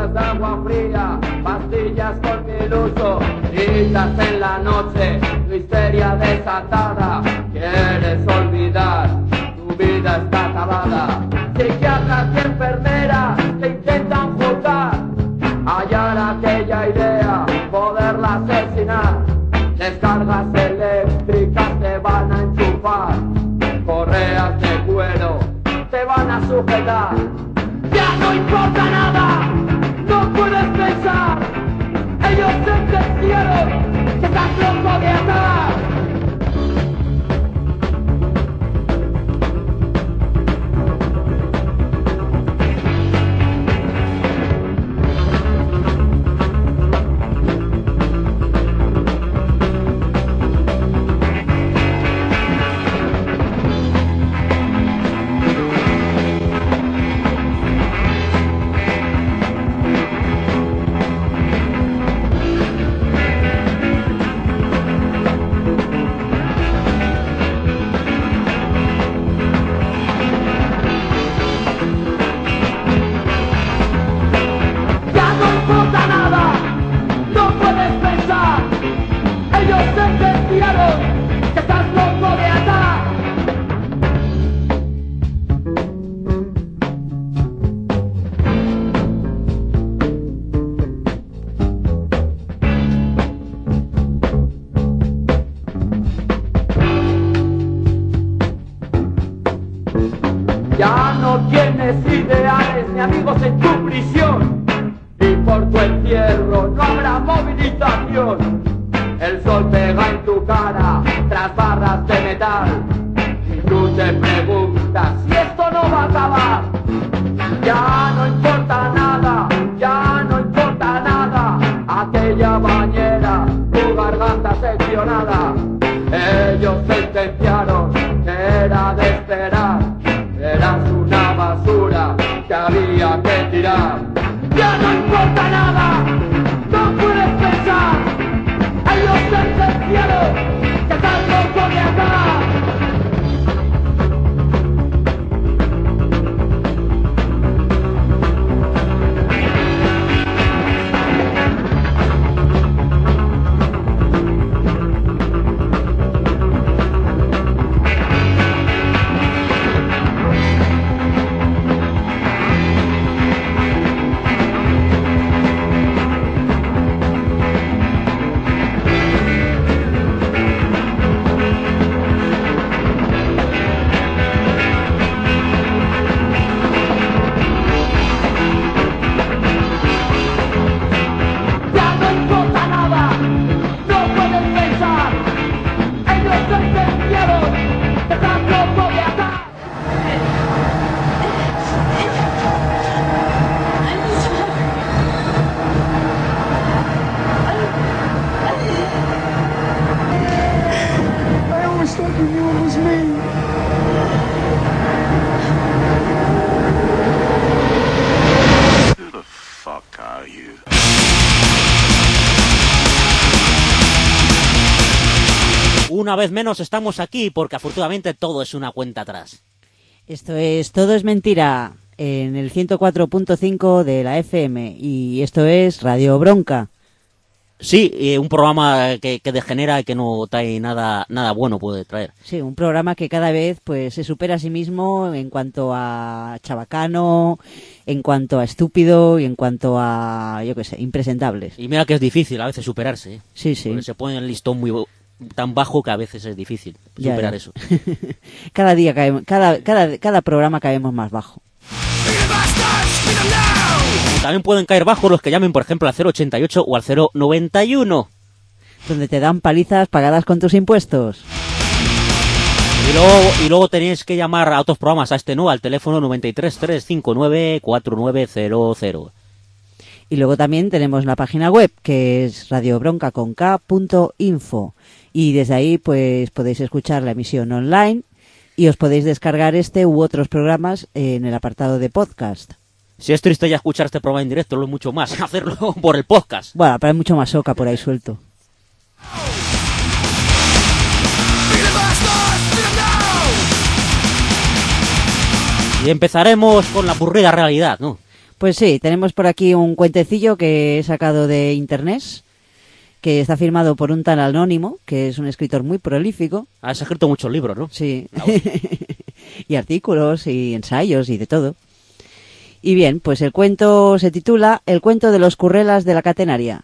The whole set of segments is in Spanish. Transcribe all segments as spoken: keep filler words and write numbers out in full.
gotas de agua fría, pastillas con mil uso, gritas en la noche, tu histeria desatada. Quieres olvidar, tu vida está acabada. Psiquiatras y enfermeras te intentan juzgar, hallar aquella idea, poderla asesinar. Descargas eléctricas te van a enchufar, correas de cuero te van a sujetar. Ya no importa nada, no puedes pensar. Ellos sentenciaron que estás loco de atar. Ya no tienes ideales ni amigos en tu prisión, y por tu encierro no habrá movilización. El sol pega en tu cara tras barras de metal, y tú te preguntas si esto no va a acabar. Ya no importa nada, ya no importa nada, aquella bañera, tu garganta seccionada. Ellos sentenciaron que era de esperar, eras una basura que había que tirar. Ya no importa nada, no puedes pensar. Ellos sentenciaron que estás loco de acá. Una vez menos estamos aquí porque afortunadamente todo es una cuenta atrás. Esto es Todo es Mentira en el ciento cuatro punto cinco de la F M y esto es Radio Bronca. Sí, eh, un programa que, que degenera y que no trae nada nada bueno puede traer. Sí, un programa que cada vez pues se supera a sí mismo en cuanto a chabacano, en cuanto a estúpido y en cuanto a, yo qué sé, impresentables. Y mira que es difícil a veces superarse, ¿eh? Sí, sí. Porque se pone el listón muy tan bajo que a veces es difícil superar ya, ya. eso. Cada día caemos, cada, cada, cada programa caemos más bajo. También pueden caer bajo los que llamen, por ejemplo, al cero ochenta y ocho o al cero noventa y uno. Donde te dan palizas pagadas con tus impuestos. Y luego, y luego tenéis que llamar a otros programas, a este no, al teléfono noventa y tres, trescientos cincuenta y nueve, cuarenta y nueve cero cero. Y luego también tenemos la página web, que es radio bronca con k punto info. Y desde ahí pues podéis escuchar la emisión online y os podéis descargar este u otros programas en el apartado de podcast. Si es triste ya escuchar este programa en directo, lo es mucho más hacerlo por el podcast. Bueno, pero hay mucho más soca por ahí suelto. Y empezaremos con la aburrida realidad, ¿no? Pues sí, tenemos por aquí un cuentecillo que he sacado de internet, que está firmado por un tal anónimo, que es un escritor muy prolífico. Has escrito muchos libros, ¿no? Sí. Y artículos y ensayos y de todo. Y bien, pues el cuento se titula El cuento de los currelas de la catenaria.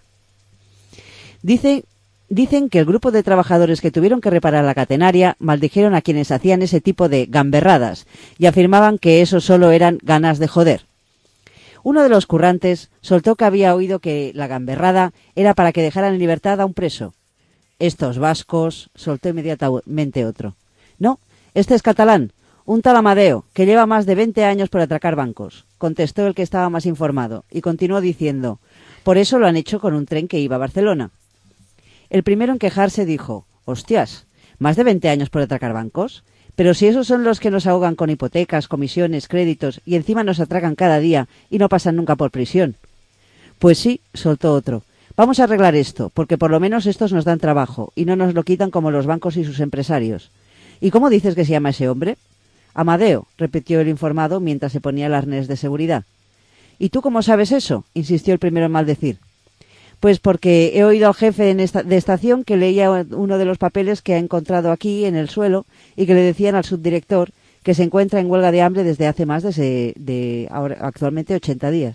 Dice, dicen que el grupo de trabajadores que tuvieron que reparar la catenaria maldijeron a quienes hacían ese tipo de gamberradas y afirmaban que eso solo eran ganas de joder. Uno de los currantes soltó que había oído que la gamberrada era para que dejaran en libertad a un preso. Estos vascos, soltó inmediatamente otro. No, este es catalán, un tal Amadeo, que lleva más de veinte años por atracar bancos, contestó el que estaba más informado, y continuó diciendo, por eso lo han hecho con un tren que iba a Barcelona. El primero en quejarse dijo, hostias, ¿más de veinte años por atracar bancos? Pero si esos son los que nos ahogan con hipotecas, comisiones, créditos y encima nos atracan cada día y no pasan nunca por prisión. Pues sí, soltó otro. Vamos a arreglar esto, porque por lo menos estos nos dan trabajo y no nos lo quitan como los bancos y sus empresarios. ¿Y cómo dices que se llama ese hombre? Amadeo, repitió el informado mientras se ponía el arnés de seguridad. ¿Y tú cómo sabes eso? Insistió el primero en maldecir. Pues porque he oído al jefe en esta, de estación que leía uno de los papeles que ha encontrado aquí en el suelo y que le decían al subdirector que se encuentra en huelga de hambre desde hace más de, se, de ahora, actualmente ochenta días.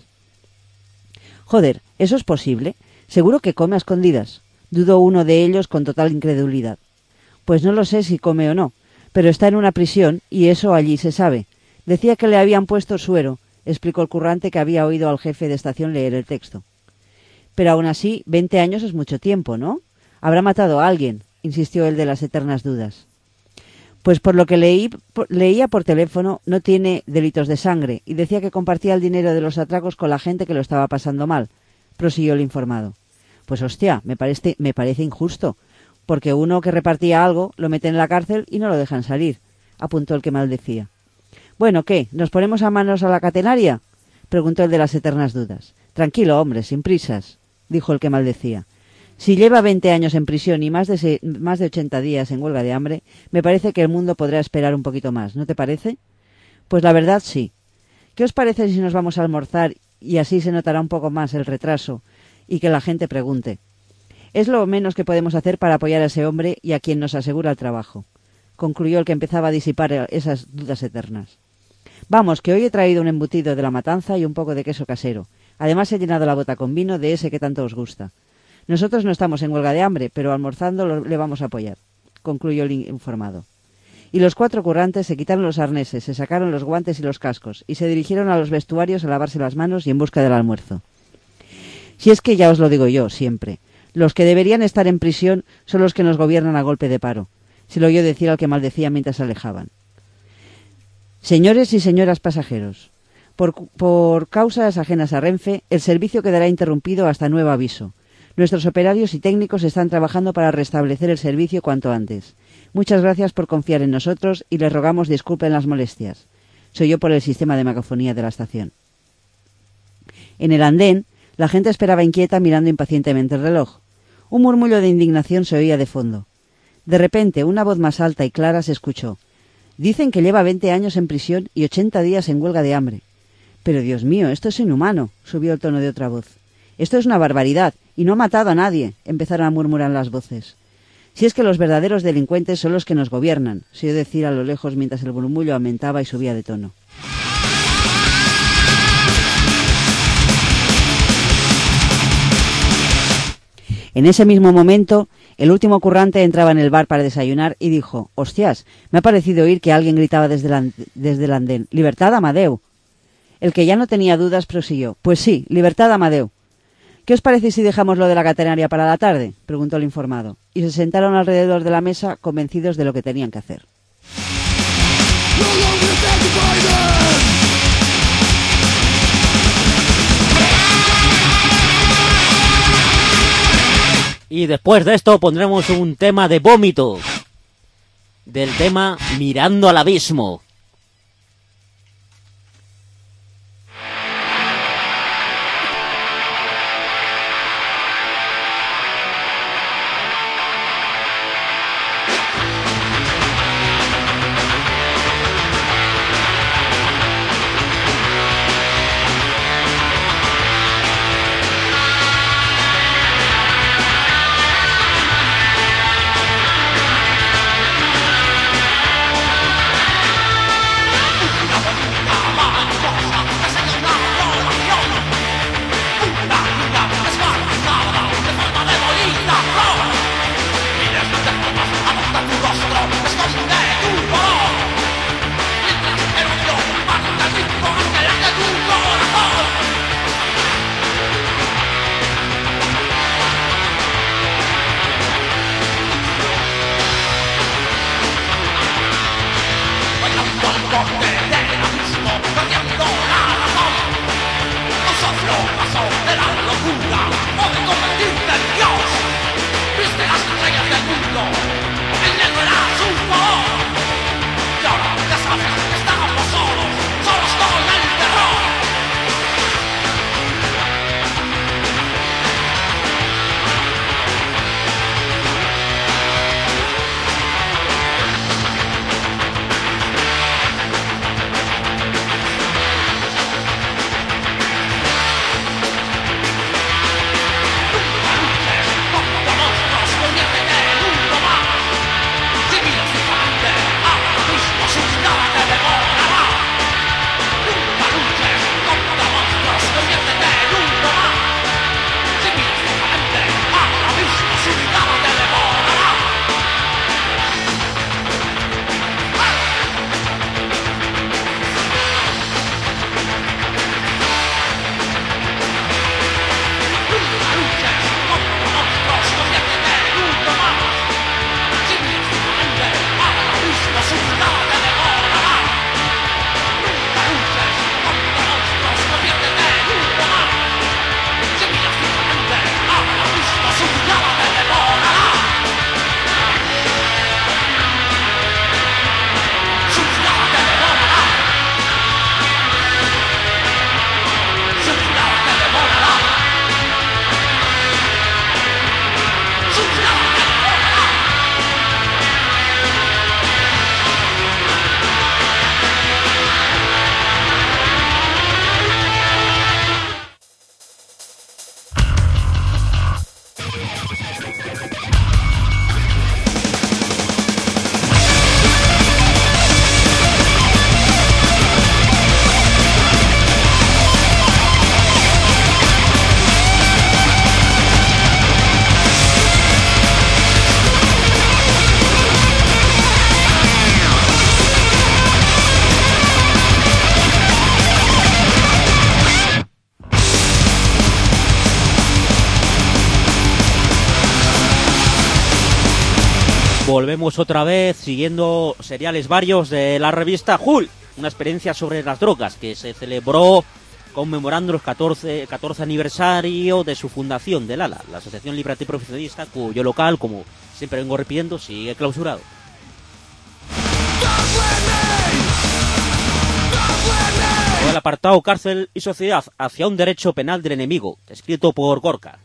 Joder, ¿eso es posible? Seguro que come a escondidas. Dudó uno de ellos con total incredulidad. Pues no lo sé si come o no, pero está en una prisión y eso allí se sabe. Decía que le habían puesto suero, explicó el currante que había oído al jefe de estación leer el texto. Pero aún así, veinte años es mucho tiempo, ¿no? Habrá matado a alguien, insistió el de las eternas dudas. Pues por lo que leí, por, leía por teléfono, no tiene delitos de sangre y decía que compartía el dinero de los atracos con la gente que lo estaba pasando mal, prosiguió el informado. Pues hostia, me parece, me parece injusto, porque uno que repartía algo lo mete en la cárcel y no lo dejan salir, apuntó el que maldecía. Bueno, ¿qué? ¿Nos ponemos a manos a la catenaria? Preguntó el de las eternas dudas. Tranquilo, hombre, sin prisas, dijo el que maldecía. Si lleva veinte años en prisión y más de, se, más de ochenta días en huelga de hambre, me parece que el mundo podrá esperar un poquito más, ¿no te parece? Pues la verdad sí. ¿Qué os parece si nos vamos a almorzar y así se notará un poco más el retraso y que la gente pregunte? Es lo menos que podemos hacer para apoyar a ese hombre y a quien nos asegura el trabajo, concluyó el que empezaba a disipar esas dudas eternas. Vamos, que hoy he traído un embutido de la matanza y un poco de queso casero. Además he llenado la bota con vino de ese que tanto os gusta. Nosotros no estamos en huelga de hambre, pero almorzando lo, le vamos a apoyar, concluyó el informado. Y los cuatro currantes se quitaron los arneses, se sacaron los guantes y los cascos, y se dirigieron a los vestuarios a lavarse las manos y en busca del almuerzo. Si es que ya os lo digo yo, siempre. Los que deberían estar en prisión son los que nos gobiernan a golpe de paro, se lo oyó decir al que maldecía mientras se alejaban. Señores y señoras pasajeros, por, por causas ajenas a Renfe, el servicio quedará interrumpido hasta nuevo aviso. Nuestros operarios y técnicos están trabajando para restablecer el servicio cuanto antes. Muchas gracias por confiar en nosotros y les rogamos disculpen las molestias. Soy yo por el sistema de megafonía de la estación. En el andén, la gente esperaba inquieta mirando impacientemente el reloj. Un murmullo de indignación se oía de fondo. De repente, una voz más alta y clara se escuchó. Dicen que lleva veinte años en prisión y ochenta días en huelga de hambre. Pero Dios mío, esto es inhumano, subió el tono de otra voz. Esto es una barbaridad, y no ha matado a nadie, empezaron a murmurar las voces. Si es que los verdaderos delincuentes son los que nos gobiernan, se oyó decir a lo lejos mientras el murmullo aumentaba y subía de tono. En ese mismo momento, el último currante entraba en el bar para desayunar y dijo, «Hostias, me ha parecido oír que alguien gritaba desde el, desde el andén, ¡Libertad, Amadeu!». El que ya no tenía dudas prosiguió, «Pues sí, libertad, Amadeu». «¿Qué os parece si dejamos lo de la catenaria para la tarde?», preguntó el informado, y se sentaron alrededor de la mesa convencidos de lo que tenían que hacer. Y después de esto pondremos un tema de vómito, del tema Mirando al Abismo. Volvemos otra vez siguiendo seriales varios de la revista Hull, una experiencia sobre las drogas que se celebró conmemorando los catorce, catorce aniversario de su fundación del A L A, la Asociación Libre Antiprohibicionista, cuyo local, como siempre vengo repitiendo, sigue clausurado. El apartado Cárcel y Sociedad hacia un derecho penal del enemigo, escrito por Gorka.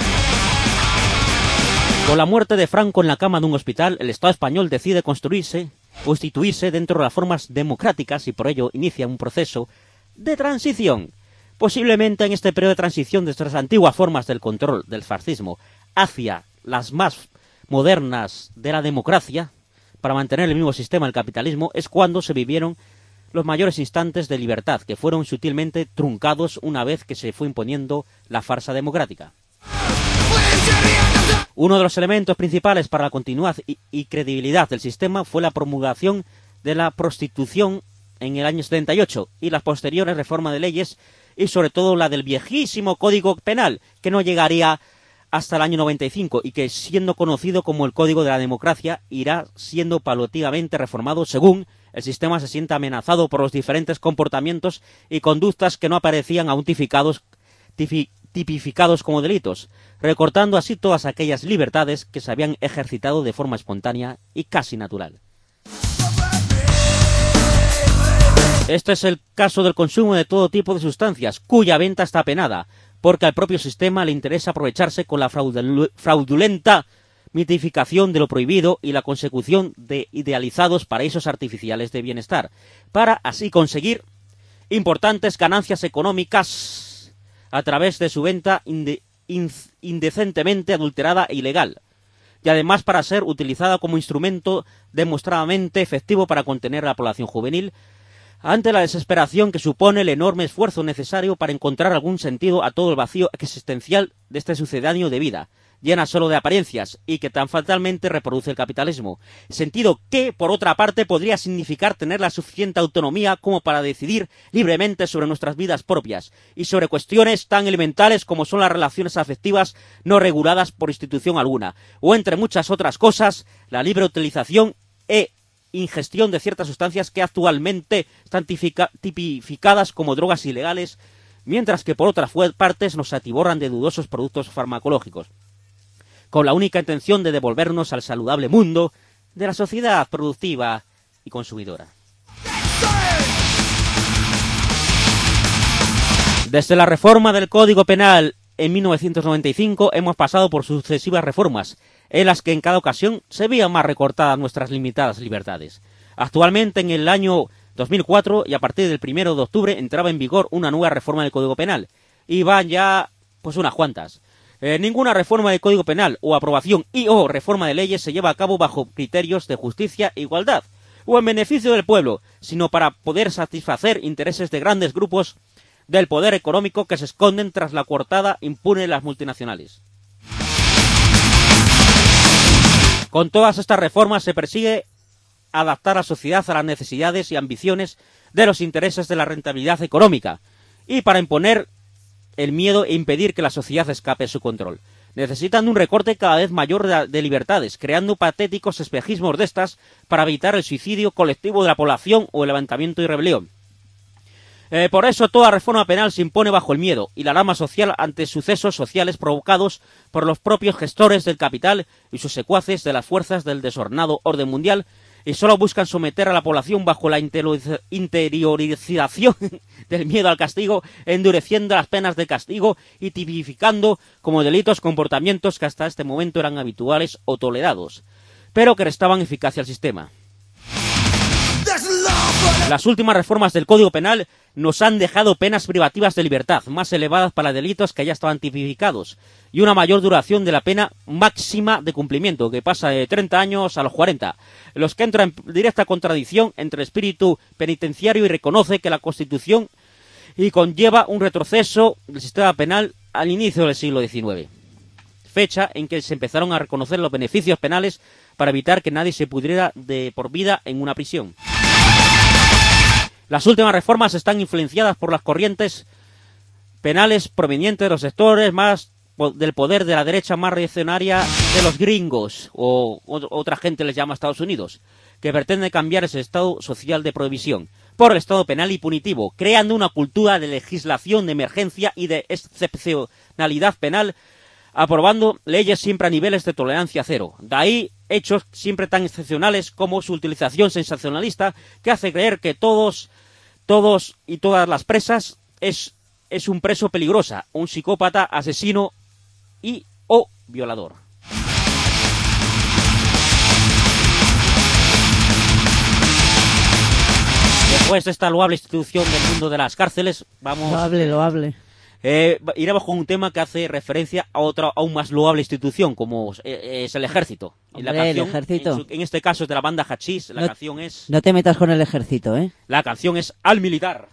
Con la muerte de Franco en la cama de un hospital, el Estado español decide construirse, constituirse dentro de las formas democráticas y por ello inicia un proceso de transición. Posiblemente en este periodo de transición desde las antiguas formas del control del fascismo hacia las más modernas de la democracia, para mantener el mismo sistema del capitalismo, es cuando se vivieron los mayores instantes de libertad, que fueron sutilmente truncados una vez que se fue imponiendo la farsa democrática. Uno de los elementos principales para la continuidad y, y credibilidad del sistema fue la promulgación de la prostitución en el año setenta y ocho y las posteriores reformas de leyes y sobre todo la del viejísimo Código Penal, que no llegaría hasta el año noventa y cinco y que, siendo conocido como el Código de la Democracia, irá siendo paulatinamente reformado según el sistema se sienta amenazado por los diferentes comportamientos y conductas que no aparecían aún tipificados, tipi, tipificados como delitos, recortando así todas aquellas libertades que se habían ejercitado de forma espontánea y casi natural. Este es el caso del consumo de todo tipo de sustancias, cuya venta está penada, porque al propio sistema le interesa aprovecharse con la fraudulenta mitificación de lo prohibido y la consecución de idealizados paraísos artificiales de bienestar, para así conseguir importantes ganancias económicas a través de su venta inde indecentemente adulterada e ilegal, y además para ser utilizada como instrumento demostradamente efectivo para contener a la población juvenil ante la desesperación que supone el enorme esfuerzo necesario para encontrar algún sentido a todo el vacío existencial de este sucedáneo de vida, llena solo de apariencias y que tan fatalmente reproduce el capitalismo, sentido que, por otra parte, podría significar tener la suficiente autonomía como para decidir libremente sobre nuestras vidas propias y sobre cuestiones tan elementales como son las relaciones afectivas no reguladas por institución alguna, o entre muchas otras cosas, la libre utilización e ingestión de ciertas sustancias que actualmente están tipificadas como drogas ilegales, mientras que por otras partes nos atiborran de dudosos productos farmacológicos, con la única intención de devolvernos al saludable mundo de la sociedad productiva y consumidora. Desde la reforma del Código Penal en mil novecientos noventa y cinco hemos pasado por sucesivas reformas, en las que en cada ocasión se veían más recortadas nuestras limitadas libertades. Actualmente, en el año dos mil cuatro, y a partir del primero de octubre, entraba en vigor una nueva reforma del Código Penal, y van ya pues unas cuantas. Eh, ninguna reforma del Código Penal o aprobación y o reforma de leyes se lleva a cabo bajo criterios de justicia e igualdad, o en beneficio del pueblo, sino para poder satisfacer intereses de grandes grupos del poder económico que se esconden tras la coartada impune de las multinacionales. Con todas estas reformas se persigue adaptar a la sociedad a las necesidades y ambiciones de los intereses de la rentabilidad económica y para imponer el miedo e impedir que la sociedad escape de su control. Necesitan un recorte cada vez mayor de, de libertades, creando patéticos espejismos de estas para evitar el suicidio colectivo de la población o el levantamiento y rebelión. Eh, por eso toda reforma penal se impone bajo el miedo y la alarma social ante sucesos sociales provocados por los propios gestores del capital y sus secuaces de las fuerzas del desordenado orden mundial, y solo buscan someter a la población bajo la interiorización del miedo al castigo, endureciendo las penas de castigo y tipificando como delitos comportamientos que hasta este momento eran habituales o tolerados, pero que restaban eficacia al sistema. Las últimas reformas del Código Penal nos han dejado penas privativas de libertad más elevadas para delitos que ya estaban tipificados y una mayor duración de la pena máxima de cumplimiento, que pasa de treinta años a los cuarenta, los que entran en directa contradicción entre el espíritu penitenciario y reconoce que la Constitución y conlleva un retroceso del sistema penal al inicio del siglo diecinueve, fecha en que se empezaron a reconocer los beneficios penales para evitar que nadie se pudriera de por vida en una prisión. Las últimas reformas están influenciadas por las corrientes penales provenientes de los sectores más del poder de la derecha más reaccionaria de los gringos, o, o otra gente les llama Estados Unidos, que pretende cambiar ese estado social de prohibición por el estado penal y punitivo, creando una cultura de legislación de emergencia y de excepcionalidad penal, aprobando leyes siempre a niveles de tolerancia cero. De ahí hechos siempre tan excepcionales como su utilización sensacionalista, que hace creer que todos, todos y todas las presas es, es un preso peligrosa, un psicópata, asesino y o violador. Después de esta loable institución del mundo de las cárceles, vamos... Loable, loable. Eh, iremos con un tema que hace referencia a otra aún más loable institución, como eh, es el ejército. Hombre, y la canción, el ejército. En, su, en este caso es de la banda Hachís, la no, canción es... No te metas con el ejército, ¿eh? La canción es Al Militar.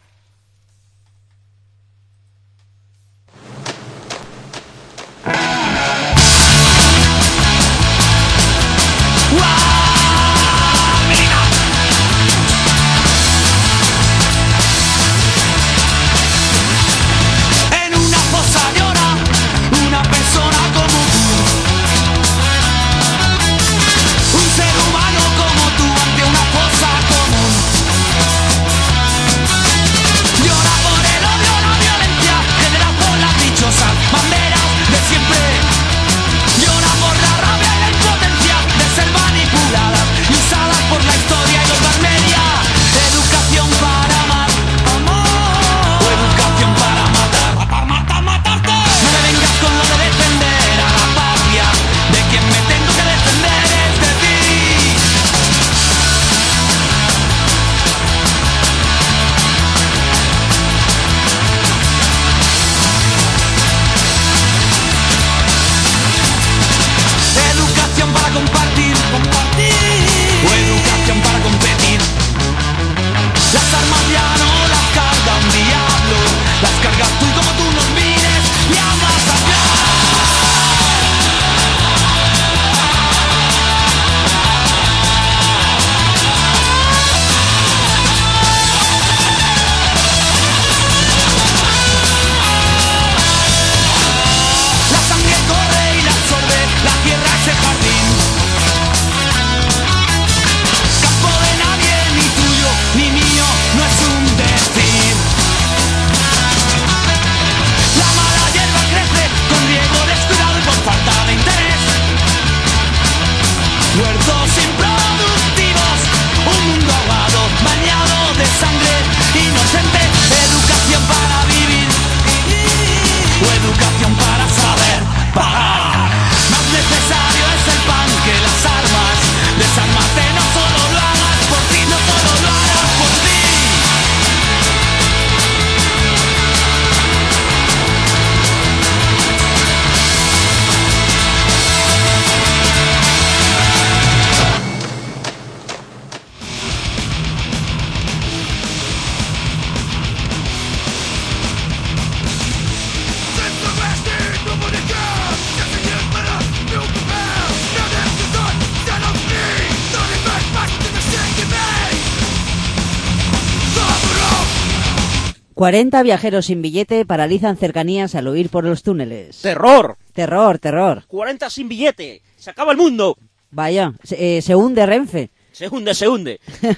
cuarenta viajeros sin billete paralizan cercanías al huir por los túneles. ¡Terror! Terror, terror. cuarenta sin billete. ¡Se acaba el mundo! Vaya, se, eh, se hunde Renfe. Se hunde, se hunde.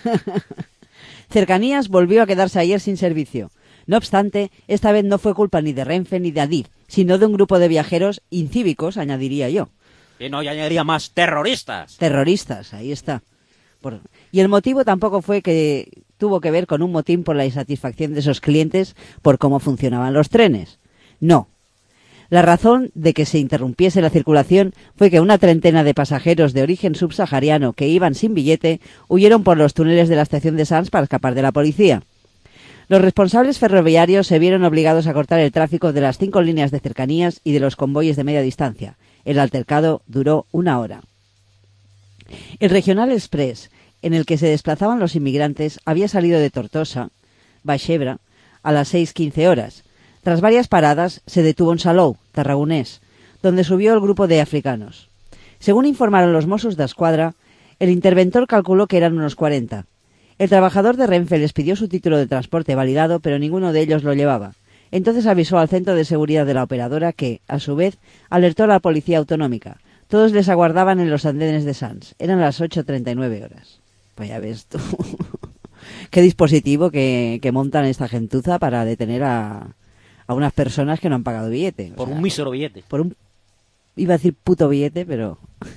Cercanías volvió a quedarse ayer sin servicio. No obstante, esta vez no fue culpa ni de Renfe ni de Adif, sino de un grupo de viajeros incívicos, añadiría yo. Y no, yo añadiría más terroristas. Terroristas, ahí está. Por... Y el motivo tampoco fue que tuvo que ver con un motín por la insatisfacción de esos clientes por cómo funcionaban los trenes. No. La razón de que se interrumpiese la circulación fue que una treintena de pasajeros de origen subsahariano que iban sin billete huyeron por los túneles de la estación de Sants para escapar de la policía. Los responsables ferroviarios se vieron obligados a cortar el tráfico de las cinco líneas de cercanías y de los convoyes de media distancia. El altercado duró una hora. El Regional Express, en el que se desplazaban los inmigrantes, había salido de Tortosa, Baixebra, a las seis quince horas. Tras varias paradas, se detuvo en Salou, Tarragonés, donde subió el grupo de africanos. Según informaron los Mossos d'Esquadra, el interventor calculó que eran unos cuarenta. El trabajador de Renfe les pidió su título de transporte validado, pero ninguno de ellos lo llevaba. Entonces avisó al centro de seguridad de la operadora que, a su vez, alertó a la policía autonómica. Todos les aguardaban en los andenes de Sants. Eran las ocho treinta y nueve horas. Pues ya ves tú. Qué dispositivo que, que montan esta gentuza para detener a, a unas personas que no han pagado billete. Por o sea, un mísero billete. Por un... Iba a decir puto billete, pero...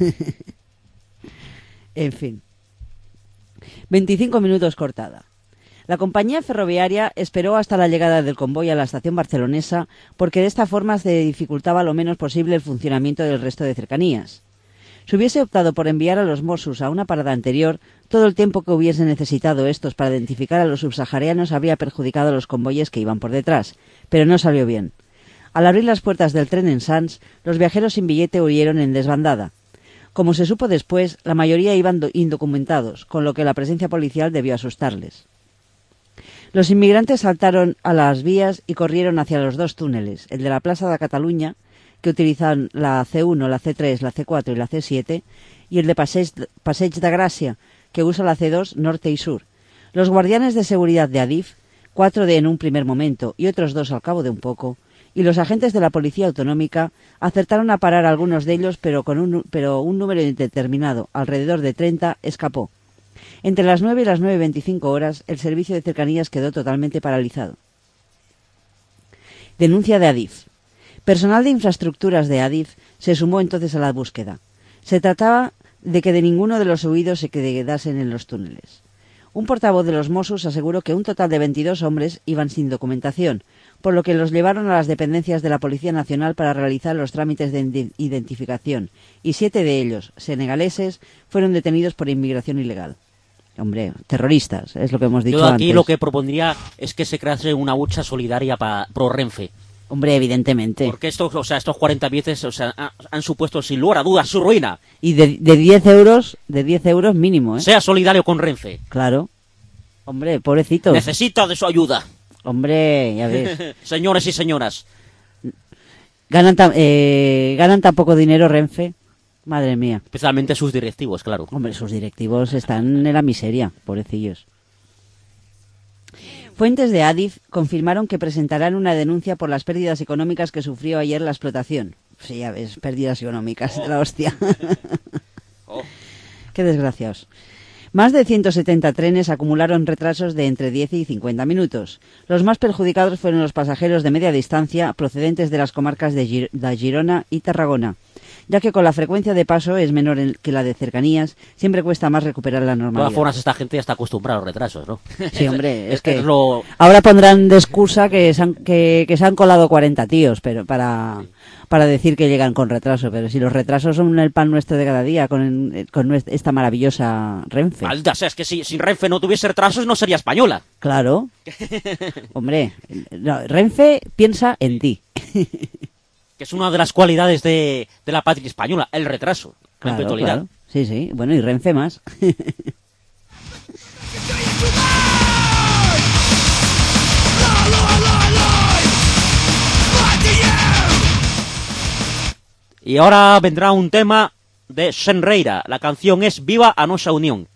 En fin. veinticinco minutos cortada. La compañía ferroviaria esperó hasta la llegada del convoy a la estación barcelonesa porque de esta forma se dificultaba lo menos posible el funcionamiento del resto de cercanías. Si hubiese optado por enviar a los Mossos a una parada anterior, todo el tiempo que hubiese necesitado estos para identificar a los subsaharianos habría perjudicado a los convoyes que iban por detrás, pero no salió bien. Al abrir las puertas del tren en Sants, los viajeros sin billete huyeron en desbandada. Como se supo después, la mayoría iban indocumentados, con lo que la presencia policial debió asustarles. Los inmigrantes saltaron a las vías y corrieron hacia los dos túneles, el de la Plaza de Cataluña, que utilizan la ce uno, la ce tres, la ce cuatro y la ce siete, y el de Passeig, Passeig de Gràcia, que usa la ce dos norte y sur. Los guardianes de seguridad de Adif, cuatro de en un primer momento y otros dos al cabo de un poco, y los agentes de la policía autonómica acertaron a parar a algunos de ellos, pero, con un, pero un número indeterminado, alrededor de treinta, escapó. Entre las nueve y las nueve veinticinco horas, el servicio de cercanías quedó totalmente paralizado. Denuncia de Adif. Personal de infraestructuras de Adif se sumó entonces a la búsqueda. Se trataba de que de ninguno de los huidos se quedasen en los túneles. Un portavoz de los Mossos aseguró que un total de veintidós hombres iban sin documentación, por lo que los llevaron a las dependencias de la Policía Nacional para realizar los trámites de identificación, y siete de ellos, senegaleses, fueron detenidos por inmigración ilegal. Hombre, terroristas, es lo que hemos dicho antes. Yo aquí antes. lo que propondría es que se crease una hucha solidaria para pro Renfe. Hombre, evidentemente. Porque estos, o sea, estos cuarenta billetes, o sea, han, han supuesto sin lugar a dudas su ruina. Y de, de diez euros, de diez euros mínimo, ¿eh? Sea solidario con Renfe. Claro. Hombre, pobrecito. Necesita de su ayuda. Hombre, ya ves. Señores y señoras. Ganan tan, eh, ganan tan poco dinero Renfe. Madre mía. Especialmente sus directivos, claro. Hombre, sus directivos están en la miseria, pobrecillos. Fuentes de Adif confirmaron que presentarán una denuncia por las pérdidas económicas que sufrió ayer la explotación. Sí, ya ves, pérdidas económicas, oh. de la hostia. Oh. Qué desgraciados. Más de ciento setenta trenes acumularon retrasos de entre diez y cincuenta minutos. Los más perjudicados fueron los pasajeros de media distancia procedentes de las comarcas de, Gir- de Girona y Tarragona, ya que con la frecuencia de paso es menor que la de cercanías, siempre cuesta más recuperar la normalidad. De todas formas, esta gente ya está acostumbrada a los retrasos, ¿no? Sí, hombre, es, es que es lo... ahora pondrán de excusa que se han, que, que se han colado cuarenta tíos pero para, para decir que llegan con retraso, pero si los retrasos son el pan nuestro de cada día con, con esta maravillosa Renfe. Alda, o sea, es que si, si Renfe no tuviese retrasos no sería española. Claro. Hombre, no, Renfe piensa en ti. Que es una de las cualidades de, de la patria española, el retraso, claro, la puntualidad. Claro. Sí, sí, bueno, y Renfe más. Y ahora vendrá un tema de Senreira. La canción es Viva a Nosa Unión.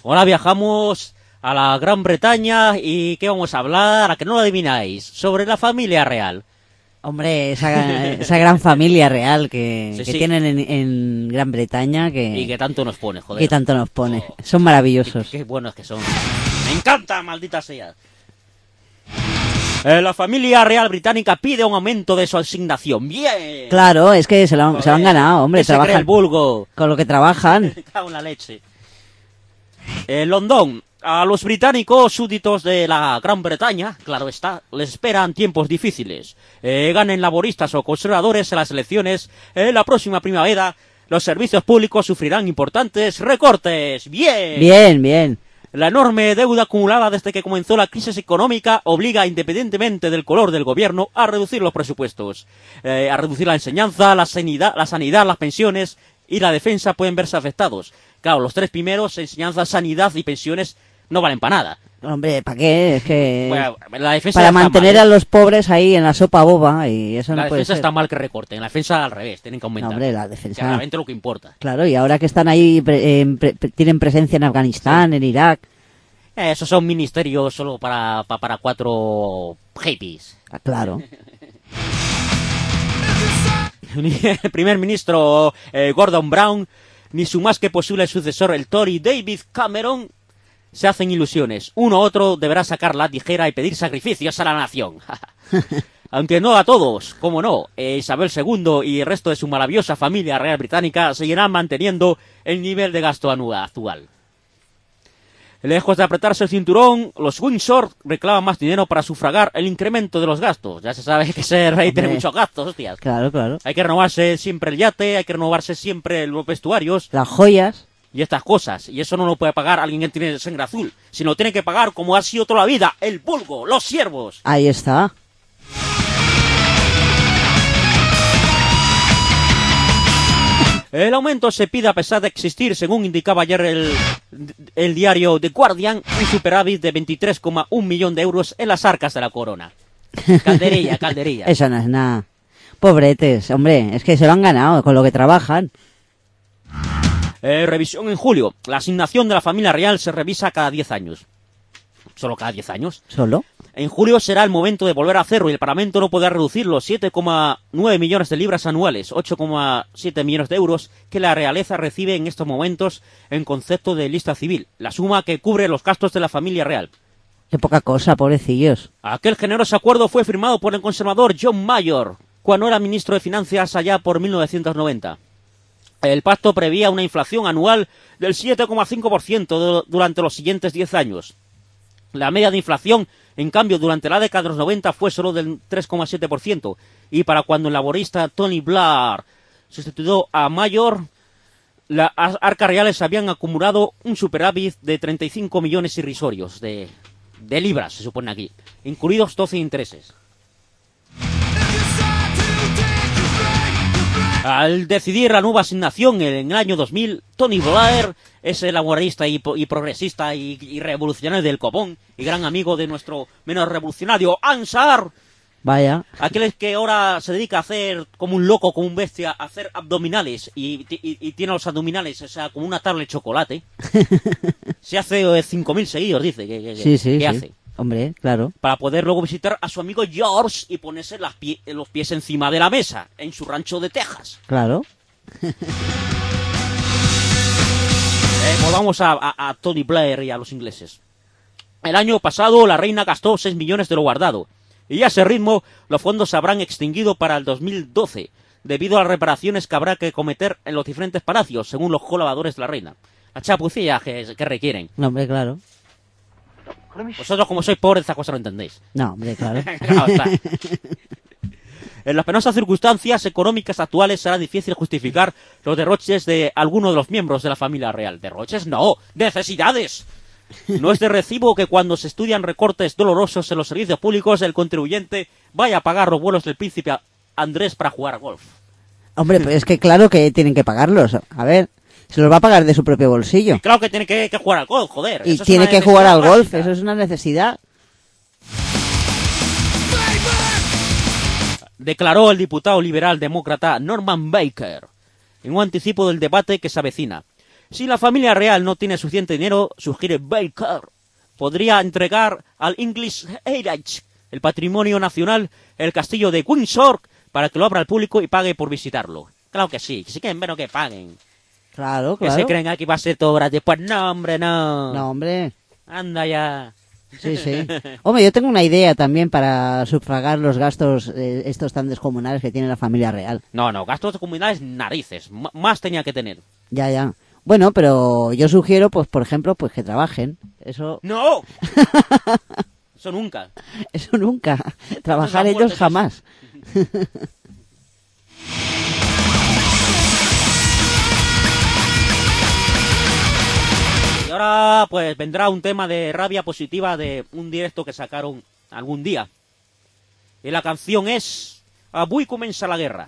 Ahora viajamos a la Gran Bretaña y ¿qué vamos a hablar? A que no lo adivináis, sobre la familia real. Hombre, esa, esa gran familia real que, Sí, que sí. tienen en, en Gran Bretaña que, Y que tanto nos pone, joder. que tanto nos pone. Oh. Son maravillosos. Qué, qué buenos que son. Me encanta, maldita sea. Eh, la familia real británica pide un aumento de su asignación. Bien. Claro, es que se lo, han- se lo han Joder, ganado, hombre. ¿qué se cree Trabajan el vulgo? con lo que trabajan. Me cago en la leche. En London, a los británicos súbditos de la Gran Bretaña, claro está, les esperan tiempos difíciles. Eh, ganen laboristas o conservadores en las elecciones, en la próxima primavera, los servicios públicos sufrirán importantes recortes. ¡Bien! Bien, bien. La enorme deuda acumulada desde que comenzó la crisis económica obliga, independientemente del color del gobierno, a reducir los presupuestos. Eh, a reducir la enseñanza, la sanidad, la sanidad, las pensiones y la defensa pueden verse afectados. Claro, los tres primeros, enseñanza, sanidad y pensiones, no valen para nada. Hombre, ¿para qué? Es que Bueno, la defensa para está mantener mal, a ¿eh? los pobres ahí en la sopa boba y eso La no puede defensa ser. está mal que recorten, la defensa al revés, tienen que aumentar. No, hombre, la Que defensa. realmente lo que importa. Claro, y ahora que están ahí, pre- en pre- pre- tienen presencia en Afganistán, en Irak. Eh, esos son ministerios solo para, pa- para cuatro hippies. Ah, claro. Ni el primer ministro eh, Gordon Brown, ni su más que posible sucesor, el Tory David Cameron, se hacen ilusiones. Uno u otro deberá sacar la tijera y pedir sacrificios a la nación. Aunque no a todos, cómo no, eh, Isabel segundo y el resto de su maravillosa familia real británica seguirán manteniendo el nivel de gasto anual actual. Lejos de apretarse el cinturón, los Windsor reclaman más dinero para sufragar el incremento de los gastos. Ya se sabe que ser rey tiene Hombre. muchos gastos, hostias. Claro, claro. Hay que renovarse siempre el yate, hay que renovarse siempre los vestuarios Las joyas. y estas cosas. Y eso no lo puede pagar alguien que tiene sangre azul, sino lo tiene que pagar como ha sido toda la vida, el vulgo, los siervos. Ahí está. El aumento se pide a pesar de existir, según indicaba ayer el, el diario The Guardian, un superávit de veintitrés coma uno millón de euros en las arcas de la corona. Calderilla, calderilla. Eso no es nada. Pobretes, hombre, es que se lo han ganado con lo que trabajan. Eh, revisión en julio. La asignación de la familia real se revisa cada diez años. Solo cada diez años. ¿Solo? En julio será el momento de volver a hacerlo y el Parlamento no podrá reducir los siete coma nueve millones de libras anuales, ocho coma siete millones de euros, que la realeza recibe en estos momentos en concepto de lista civil, la suma que cubre los gastos de la familia real. Qué poca cosa, pobrecillos. Aquel generoso acuerdo fue firmado por el conservador John Major, cuando era ministro de Finanzas allá por mil novecientos noventa. El pacto prevía una inflación anual del siete coma cinco por ciento durante los siguientes diez años. La media de inflación, en cambio, durante la década de los noventa fue solo del tres coma siete por ciento. Y para cuando el laborista Tony Blair sustituyó a Major, las arcas reales habían acumulado un superávit de treinta y cinco millones irrisorios de, de libras, se supone aquí, incluidos doce intereses. Al decidir la nueva asignación en el año dos mil, Tony Blair, ese laborista y, y progresista y, y revolucionario del copón y gran amigo de nuestro menos revolucionario Ansar, Vaya. aquel que ahora se dedica a hacer como un loco, como un bestia, a hacer abdominales y, y, y tiene los abdominales, o sea, como una tabla de chocolate. Se hace cinco mil seguidos, dice, que, que, Sí, sí, que sí. hace. Hombre, claro. Para poder luego visitar a su amigo George y ponerse las pie, los pies encima de la mesa en su rancho de Texas. Claro. Eh, volvamos a, a, a Tony Blair y a los ingleses. El año pasado la reina gastó seis millones de lo guardado. Y a ese ritmo los fondos se habrán extinguido para el dos mil doce, debido a las reparaciones que habrá que cometer en los diferentes palacios, según los colaboradores de la reina. Las chapucillas que, que requieren. No, hombre, claro. Vosotros, como sois pobres, esta cosa no entendéis. No, hombre, claro. Claro, está. En las penosas circunstancias económicas actuales será difícil justificar los derroches de algunos de los miembros de la familia real. ¿Derroches? No, necesidades. No es de recibo que cuando se estudian recortes dolorosos en los servicios públicos, el contribuyente vaya a pagar los vuelos del príncipe Andrés para jugar a golf. Hombre, pues es que claro que tienen que pagarlos. A ver, se los va a pagar de su propio bolsillo. Y claro que tiene que, que jugar al golf, joder. Y Eso es tiene una que jugar al necesidad golf, básica. eso es una necesidad. Declaró el diputado liberal demócrata Norman Baker en un anticipo del debate que se avecina. Si la familia real no tiene suficiente dinero, sugiere Baker, podría entregar al English Heritage, el patrimonio nacional, el castillo de Windsor, para que lo abra al público y pague por visitarlo. Claro que sí, si quieren ver que paguen. Claro, Que claro. se creen que va a ser todo gratis. Pues no, hombre, no. No, hombre. Anda ya. Sí, sí. Hombre, yo tengo una idea también para sufragar los gastos eh, estos tan descomunales que tiene la familia real. No, no, gastos comunales narices. M- más tenía que tener. Ya, ya. Bueno, pero yo sugiero, pues, por ejemplo, pues que trabajen. Eso, ¡No! Eso nunca. eso nunca. Trabajar Esas ellos muertes jamás. Y ahora, pues, vendrá un tema de rabia positiva de un directo que sacaron algún día. Y la canción es Avui comença la guerra.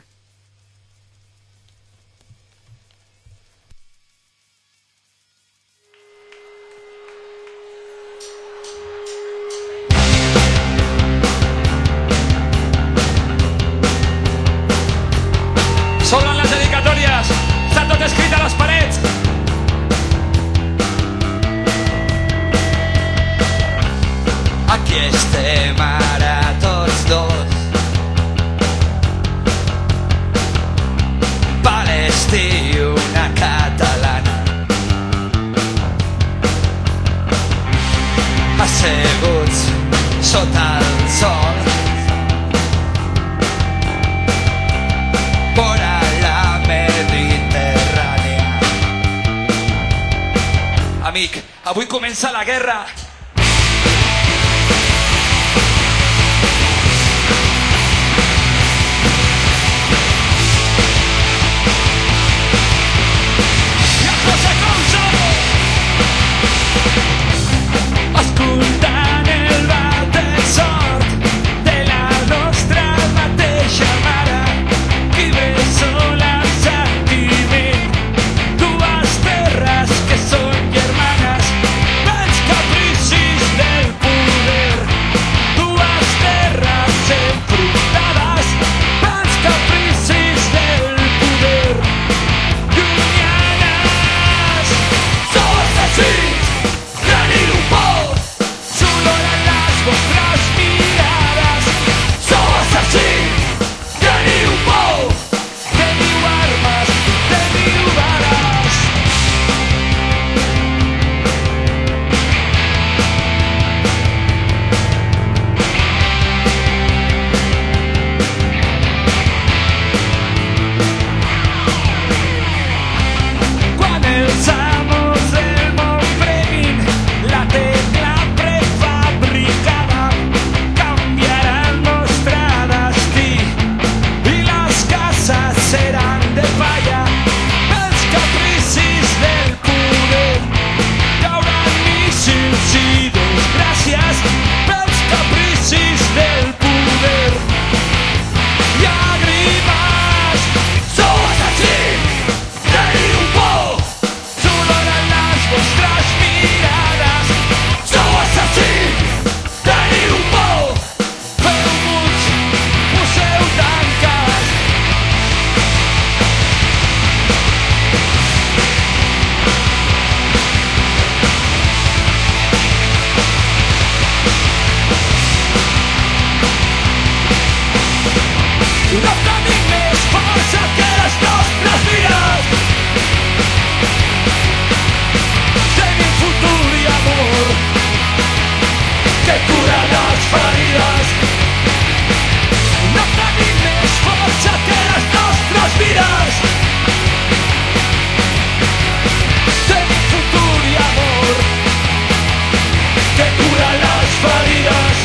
Solo en las dedicatorias està tot escrit a les parets. Aquí estem ara tots dos, Palestí i una catalana, asseguts sota el sol, vora la Mediterrània. Amic, avui comença la guerra. I el José Couso, escoltant el bat del sort de la nostra mateixa mare, qui bressola el sentiment, dues terres que són germanes, els capricis del poder, dues terres enfrontades, els capricis del poder, llunyanes. Sou assassins, teniu por, s'oloren les vostres mirades. Sou assassins, teniu por, teniu armes, teniu bales. Quan els amos del món freguin la tecla prefabricada, canviarà el nostre destí i les cases seran de palla. Els capricis del poder, cauran míssils i desgràcies. Els capricis del poder, llàgrimes. Sou assassins, teniu por, s'oloren les vostres mirades. Sou assassins, teniu por, feu muts, poseu tanques. No tenim més força que les nostres vides. Tenim futur i amor que cura les ferides. No tenim més força que les nostres vides. Tenim futur i amor que cura les ferides.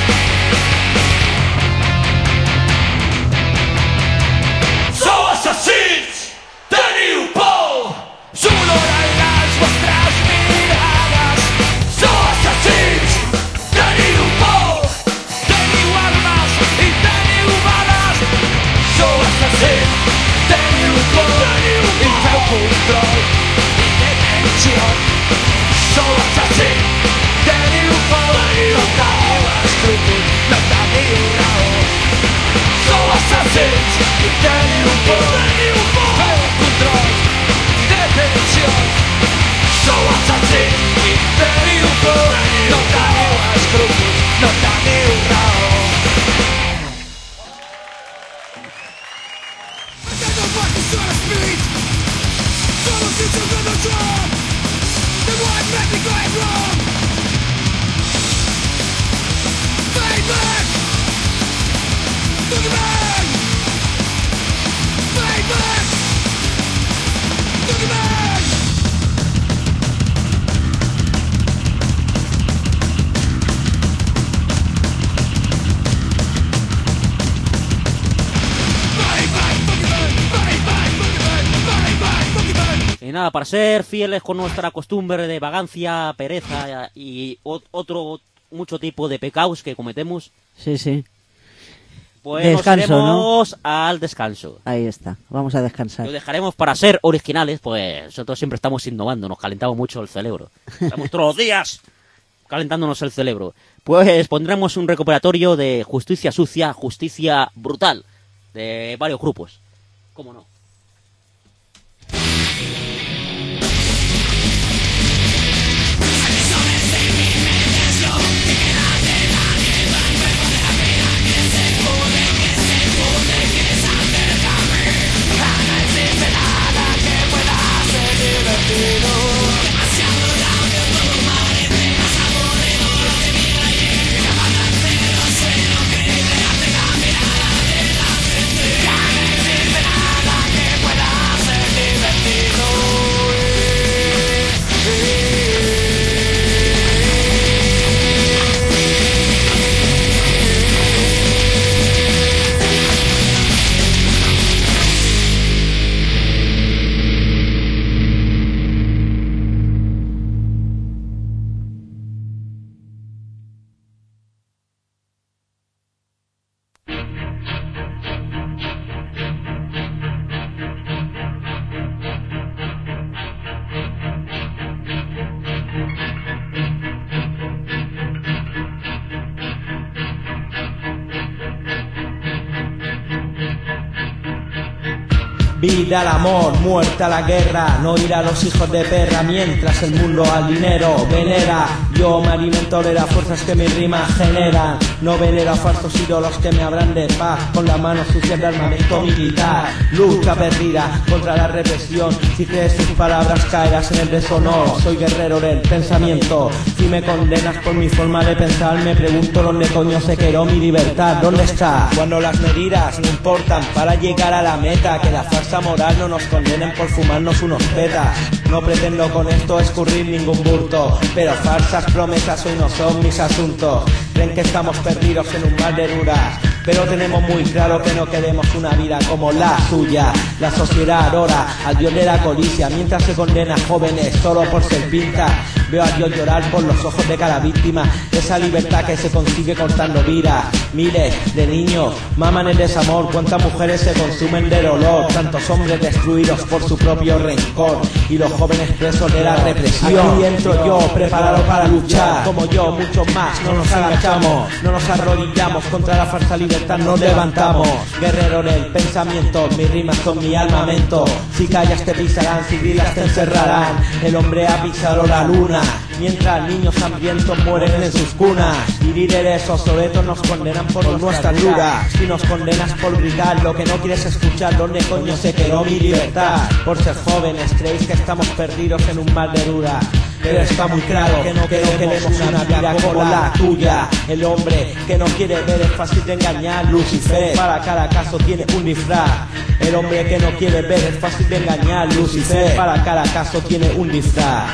Sou assassins, teniu por, s'oloren les vostres mirades. Sou assassins, teniu por, teniu armes i teniu bales. Sou assassins, teniu por, i feu control i detenció. Sou assassins, teniu por, no teniu escrúpols, no teniu raó. Sou assassins, teniu por, feu control i detenció. nada, para ser fieles con nuestra costumbre de vagancia, pereza y otro mucho tipo de pecados que cometemos. Sí, sí. Pues descanso, nos iremos ¿no? al descanso. Ahí está, vamos a descansar. Lo dejaremos para ser originales, pues nosotros siempre estamos innovando, nos calentamos mucho el cerebro. Estamos todos los días calentándonos el cerebro. Pues pondremos un recuperatorio de Justicia Sucia, Justicia Brutal, de varios grupos. ¿Cómo no? Vida al amor, muerte a la guerra, no ir a los hijos de perra mientras el mundo al dinero venera. Yo me alimento de las fuerzas que mi rima generan, no venero a falsos ídolos que me hablan de paz, con las manos sucias de armamento militar. Lucha perdida contra la represión, si crees tus palabras caerás en el deshonor. Soy guerrero del pensamiento, si me condenas por mi forma de pensar, me pregunto dónde coño se quedó mi libertad, ¿dónde está? Cuando las medidas no importan para llegar a la meta, que la farsa moral no nos condenen por fumarnos unos petas. No pretendo con esto escurrir ningún burto, pero farsas promesas hoy no son mis asuntos. Creen que estamos perdidos en un mar de dudas, pero tenemos muy claro que no queremos una vida como la suya. La sociedad adora al dios de la codicia, mientras se condena a jóvenes solo por ser pinta. Veo a Dios llorar por los ojos de cada víctima, esa libertad que se consigue cortando vida. Miles de niños maman el desamor, cuántas mujeres se consumen de dolor, tantos hombres destruidos por su propio rencor y los jóvenes presos de la represión. Aquí entro yo, preparado para luchar, como yo, muchos más, no nos agachamos, no nos arrodillamos, contra la falsa libertad nos levantamos. Guerrero del pensamiento, mis rimas son mi armamento, si callas te pisarán, si gritas te encerrarán. El hombre ha pisado la luna, mientras niños hambrientos mueren en sus cunas, y líderes obsoletos nos condenan por nuestras dudas. Si nos condenas por gritar lo que no quieres escuchar, ¿dónde coño se quedó mi libertad? Por ser jóvenes creéis que estamos perdidos en un mar de dudas, pero está muy claro que no queremos una vida como la tuya. El hombre que no quiere ver es fácil de engañar. Lucifer para cada caso tiene un disfraz. El hombre que no quiere ver es fácil de engañar. Lucifer para cada caso tiene un disfraz.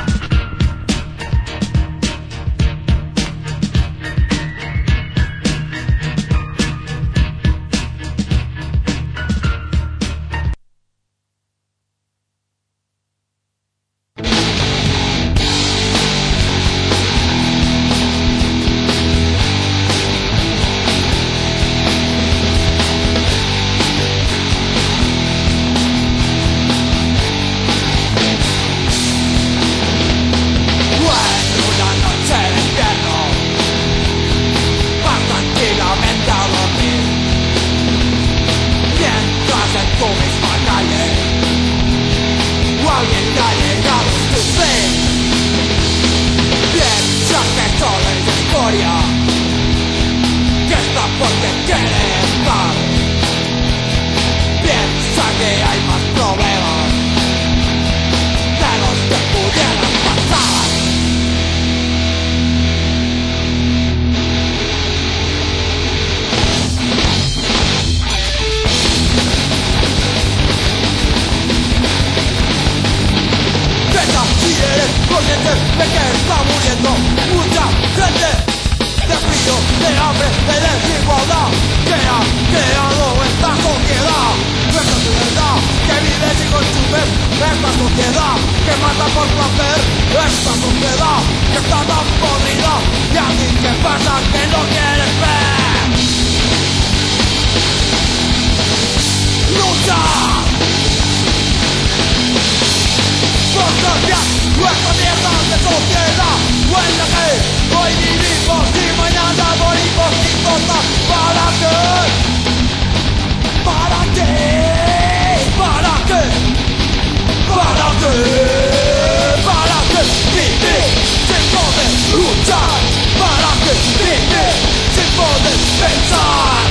Que ha creado esta sociedad, nuestra sociedad que vive sin consumes esta sociedad que mata por placer, esta sociedad que está tan podrida. Y a ti qué pasa que no quieres ver. ¡Lucha! Por cambiar nuestra mierda de sociedad, en la que hoy vivimos y mañana morimos sin cosas. ¿Para qué? ¿Para qué? ¿Para qué? ¿Para qué? ¿Para qué? Vivir sin poder luchar. ¿Para qué? Vivir sin poder pensar.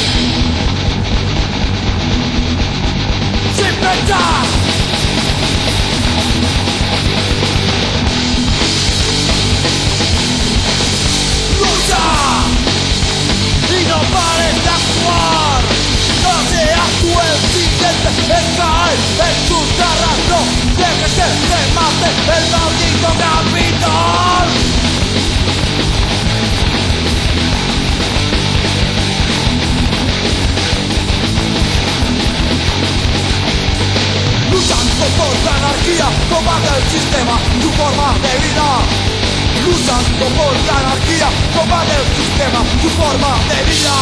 Sin pensar. Lucha y no pares de actuar. No seas tú el siguiente en caer en tus garras. No dejes que te mate el maldito capital. Luchando por la anarquía, combate el sistema, tu forma de vida. Luchando por la anarquía, combate el sistema, tu forma de vida.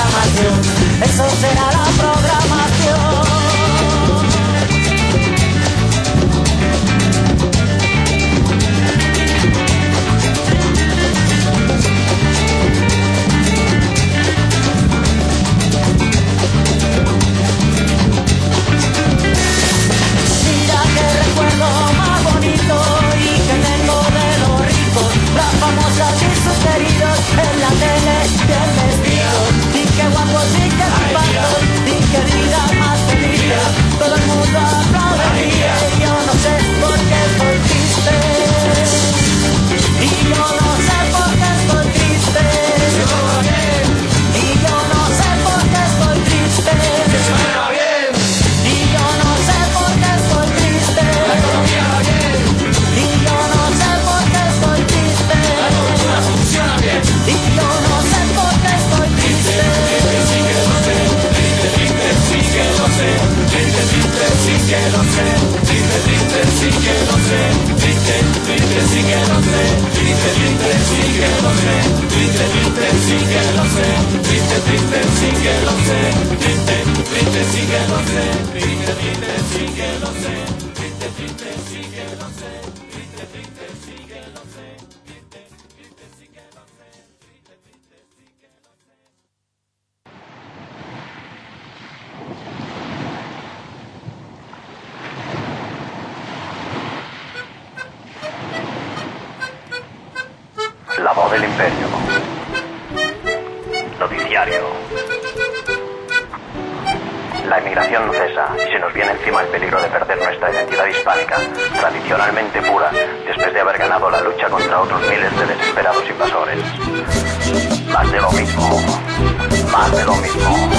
Eso será la programación. que lo sé. Triste, triste, sí que lo sé. Triste, triste, sí que lo sé. Triste, triste, sí que lo sé. Triste, triste, sí que lo sé. Triste, triste, sí que lo sé. Triste, triste, sí que lo sé. Triste, triste, sí que lo sé. Triste, triste, sí que lo sé. Triste, triste, sí que lo sé. La voz del imperio. Noticiario. La emigración no cesa y se nos viene encima el peligro de perder nuestra identidad hispánica, tradicionalmente pura, después de haber ganado la lucha contra otros miles de desesperados invasores. Más de lo mismo. Más de lo mismo.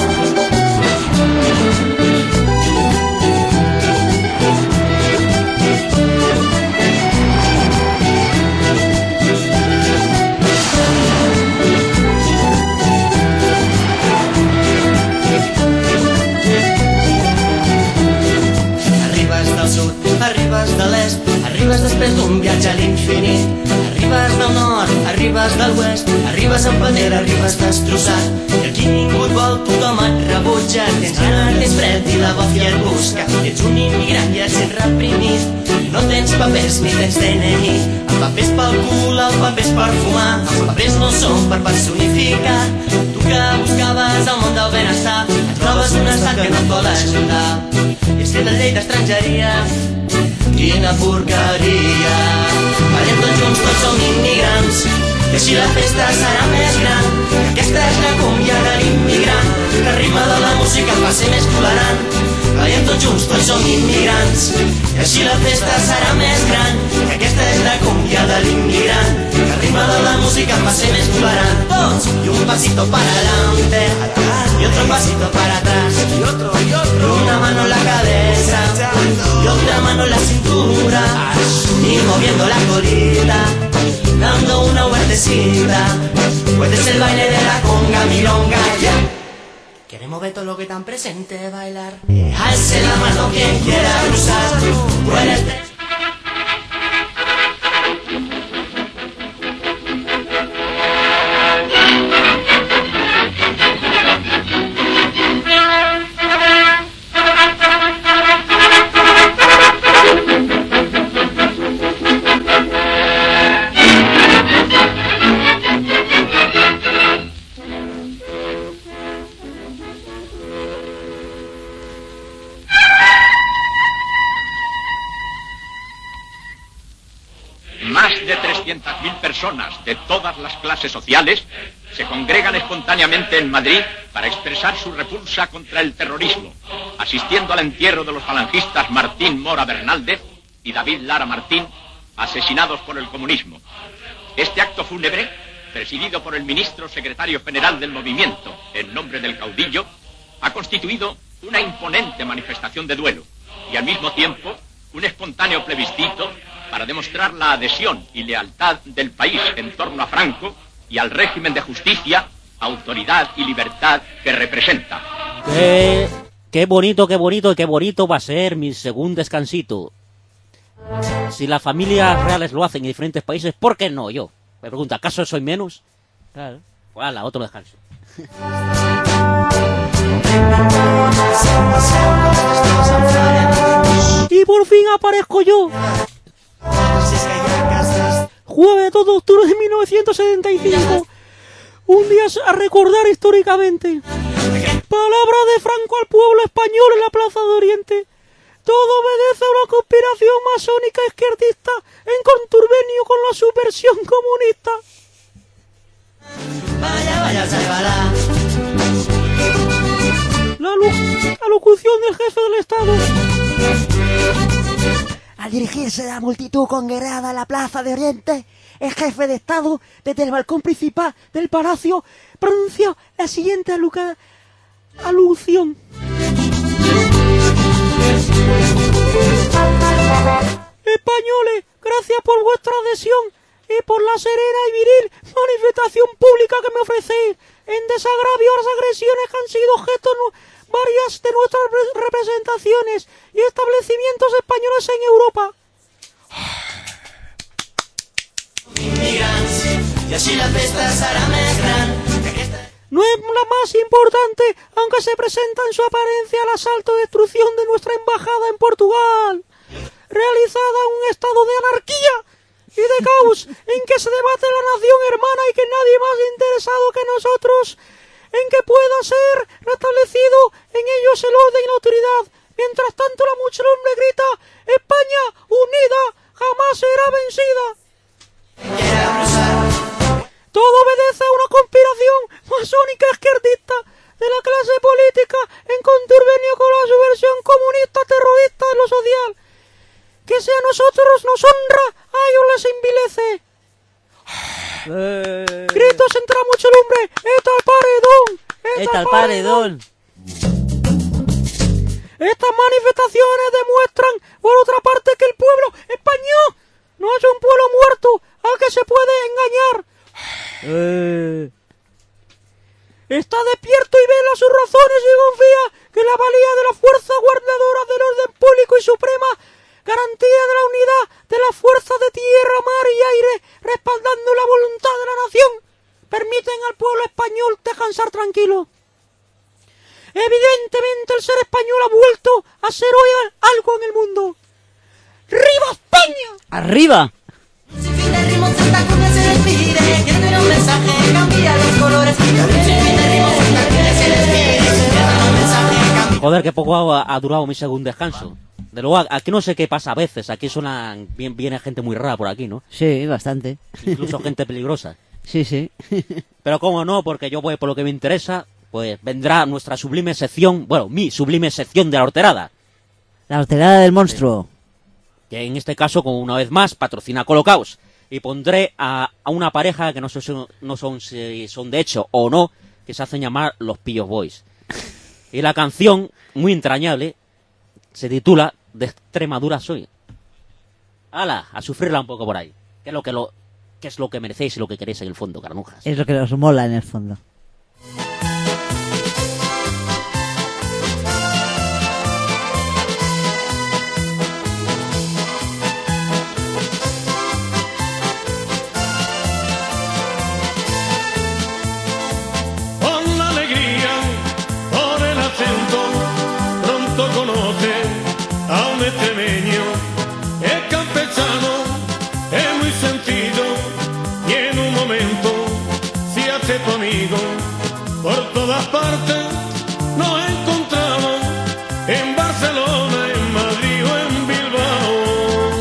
Arribes de l'est, arribes després d'un viatge a l'infinit. Arribes del nord, arribes de l'oest, arribes amb bandera, arribes destrossat. I aquí ningú et vol, tothom et rebutja. Tens gana, tens fred i la voz et busca. Ets un immigrant i et sents reprimit. No tens papers ni tens D N I. El paper és pel cul, el paper és per fumar. Els papers no són per personificar. Tu que buscaves el món del benestar, et trobes un estat que no et vol ajudar. I és que la llei d'estrangeria, quina porqueria. Ballem tots junts, tots som immigrants, i així la festa serà més gran. Aquesta és la cúmbia de l'immigrant, que el ritme de la música fa ser més tolerant. Ballem tots junts, tots som immigrants, i així la festa serà més gran. Aquesta és la cúmbia de l'immigrant, que el ritme de la música fa ser més tolerant. Tots, y un pasito para adelante, y otro pasito para atrás, y otro, y otro, una mano en la cabeza, y otra mano en la cintura, y moviendo la colita, dando una vueltecita. Pues es el baile de la conga milonga, yeah. Queremos ver todo lo que tan presente bailar. Alce la mano quien quiera cruzar, tú eres de... Personas de todas las clases sociales se congregan espontáneamente en Madrid para expresar su repulsa contra el terrorismo, asistiendo al entierro de los falangistas Martín Mora Bernaldez y David Lara Martín, asesinados por el comunismo. Este acto fúnebre, presidido por el ministro secretario general del movimiento en nombre del caudillo, ha constituido una imponente manifestación de duelo y al mismo tiempo un espontáneo plebiscito para demostrar la adhesión y lealtad del país en torno a Franco y al régimen de justicia, autoridad y libertad que representa. Qué, qué bonito, qué bonito, qué bonito va a ser mi segundo descansito. Si las familias reales lo hacen en diferentes países, ¿por qué no yo? Me pregunta, ¿acaso soy menos? Claro. Voilà, otro descanso. Y por fin aparezco yo. Jueves dos de octubre de mil novecientos setenta y cinco. Un día a recordar históricamente. Palabra de Franco al pueblo español en la Plaza de Oriente. Todo obedece a una conspiración masónica izquierdista en contubernio con la subversión comunista. Vaya, vaya, salvará. La, la locución del jefe del Estado. Al dirigirse la multitud congregada a la Plaza de Oriente, el jefe de Estado, desde el balcón principal del palacio, pronunció la siguiente aluca, alusión. Españoles, gracias por vuestra adhesión y por la serena y viril manifestación pública que me ofrecéis en desagravio a las agresiones que han sido objeto varias de nuestras representaciones y establecimientos españoles en Europa. i així la festa serà més gran. No es la más importante, aunque se presenta en su apariencia el asalto y destrucción de nuestra embajada en Portugal, realizada en un estado de anarquía y de caos, en que se debate la nación hermana y que nadie más interesado que nosotros en que pueda ser restablecido en ellos el orden y la autoridad. Mientras tanto la muchedumbre grita: España unida jamás será vencida. Todo obedece a una conspiración masónica izquierdista de la clase política en contubernio con la subversión comunista terrorista de lo social. Que si a nosotros nos honra, a ellos les envilece. Eh... Gritos entre la muchedumbre: ¡Eta al paredón! ¡Eta, ¡Eta al paredón! paredón! Estas manifestaciones demuestran, por otra parte, que el pueblo español no es un pueblo muerto al que se puede engañar. Eh... Está despierto y vela sus razones y confía que la valía de la fuerza guardadora del orden público y suprema garantía de la unidad de las fuerzas de tierra, mar y aire, respaldando la voluntad de la nación, permiten al pueblo español descansar tranquilo. Evidentemente el ser español ha vuelto a ser hoy algo en el mundo. ¡Riva España! ¡Arriba! Joder, que poco ha, ha durado mi segundo descanso. De luego, aquí no sé qué pasa a veces. Aquí suena, viene, viene gente muy rara por aquí, ¿no? Sí, bastante. Incluso gente peligrosa. Sí, sí. Pero cómo no, porque yo voy por lo que me interesa, pues vendrá nuestra sublime sección, bueno, mi sublime sección de la horterada. La horterada del monstruo. Que en este caso, como una vez más, patrocina Colocaos. Y pondré a, a una pareja que no, so, no son si son de hecho o no, que se hacen llamar los Pillos Boys. Y la canción, muy entrañable, se titula De Extremadura soy. ¡Hala! A sufrirla un poco por ahí. ¿Qué es lo que, lo, qué es lo que merecéis y lo que queréis en el fondo, caranujas? Es lo que os mola en el fondo. Por todas partes nos encontramos, en Barcelona, en Madrid o en Bilbao.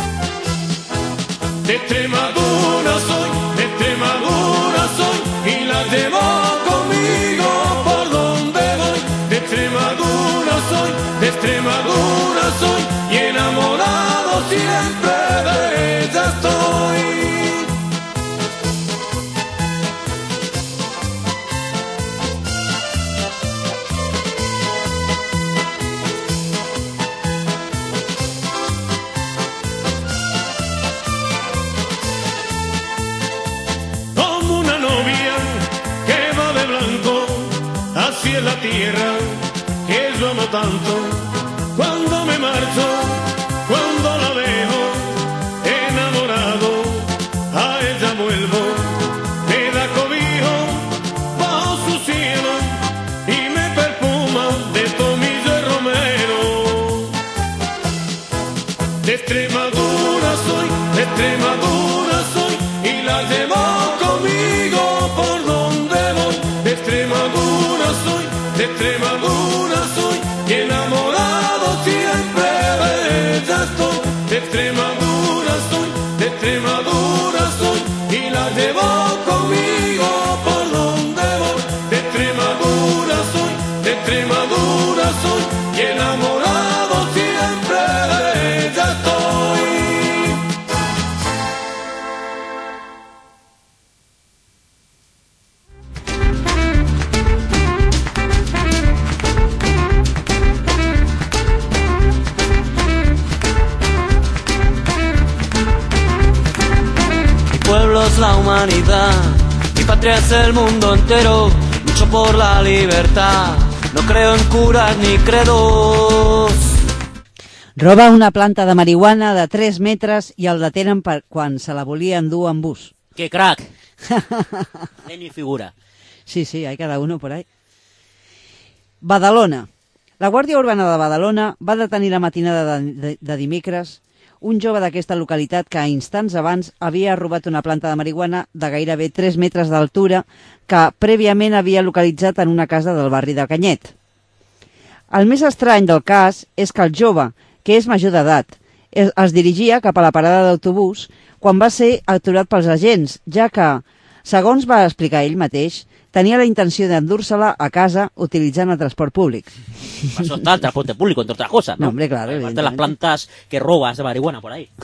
De Extremadura soy, de Extremadura soy, y la llevo conmigo por donde voy. De Extremadura soy, de Extremadura soy, y enamorado siempre de ella estoy. Así es la tierra que yo amo tanto. Cuando me marcho, cuando la dejo, enamorado, a ella vuelvo. Me da cobijo bajo su cielo y me perfuma de tomillo y romero. De Extremadura soy, de Extremadura soy, y la llevo conmigo por donde voy. De Extremadura soy, de Extremadura soy, y enamorado siempre de ella estoy. De Extremadura soy, de Extremadura soy, y la llevo conmigo por donde voy. De Extremadura soy, de Extremadura soy, y enamorado siempre de ella estoy. pueblo es la humanidad, mi patria es el mundo entero, lucho por la libertad, no creo en curas ni credos. Roba una planta de marihuana de tres metres i el detenen per quan se la volia endur en bus. ¡Qué crack! Genio y figura. Sí, sí, hay cada uno por ahí. Badalona. La Guàrdia Urbana de Badalona va detenir la matinada de, de, de dimecres un jove d'aquesta localitat que instants abans havia robat una planta de marihuana de gairebé tres metres d'altura que prèviament havia localitzat en una casa del barri de Canyet. El més estrany del cas és que el jove, que és major d'edat, es, es dirigia cap a la parada d'autobús quan va ser aturat pels agents, ja que, segons va explicar ell mateix, tenia la intenció d'endur-se-la a casa utilitzant el transport públic. Eso está el transporte público, entre otras cosas, ¿no? No, hombre, claro. Aparte de las plantas que robas de marihuana por ahí.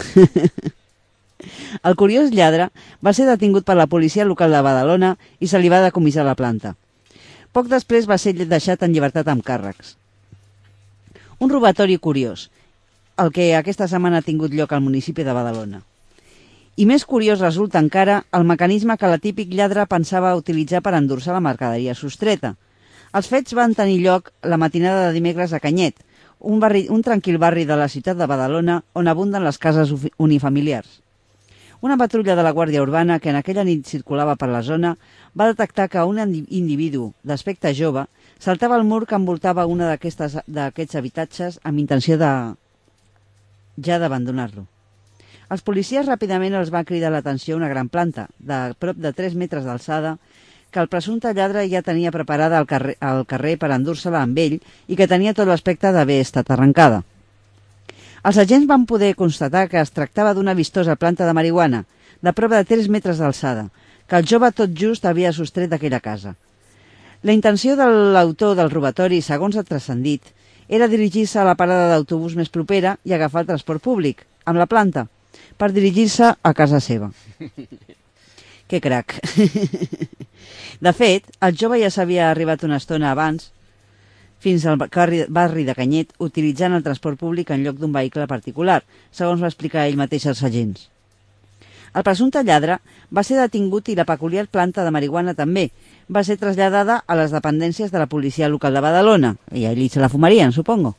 El curiós lladre va ser detingut per la policia local de Badalona i se li va decomissar la planta. Poc després va ser deixat en llibertat amb càrrecs. Un robatori curiós, el que aquesta setmana ha tingut lloc al municipi de Badalona. I més curiós resulta encara el mecanisme que la típic lladre pensava utilitzar per endur-se la mercaderia sostreta. Els fets van tenir lloc la matinada de dimecres a Canyet, un, barri, un tranquil barri de la ciutat de Badalona on abunden les cases unifamiliars. Una patrulla de la Guàrdia Urbana que en aquella nit circulava per la zona va detectar que un individu d'aspecte jove saltava el mur que envoltava una d'aquests habitatges amb intenció de ja d'abandonar-lo. Els policies ràpidament els va cridar l'atenció a una gran planta, de prop de tres metres d'alçada, que el presumpte lladre ja tenia preparada al carrer, al carrer per endur-se-la amb ell i que tenia tot l'aspecte d'haver estat arrencada. Els agents van poder constatar que es tractava d'una vistosa planta de marihuana, de prop de tres metres d'alçada, que el jove tot just havia sostret d'aquella casa. La intenció de l'autor del robatori, segons ha transcendit, era dirigir-se a la parada d'autobús més propera i agafar el transport públic, amb la planta, per dirigir-se a casa seva. Que crac. De fet, el jove ja s'havia arribat una estona abans fins al barri de Canyet utilitzant el transport públic en lloc d'un vehicle particular, segons va explicar ell mateix als agents. El presumpte lladre va ser detingut i la peculiar planta de marihuana també va ser traslladada a les dependències de la policia local de Badalona, i allí se la fumarien, supongo.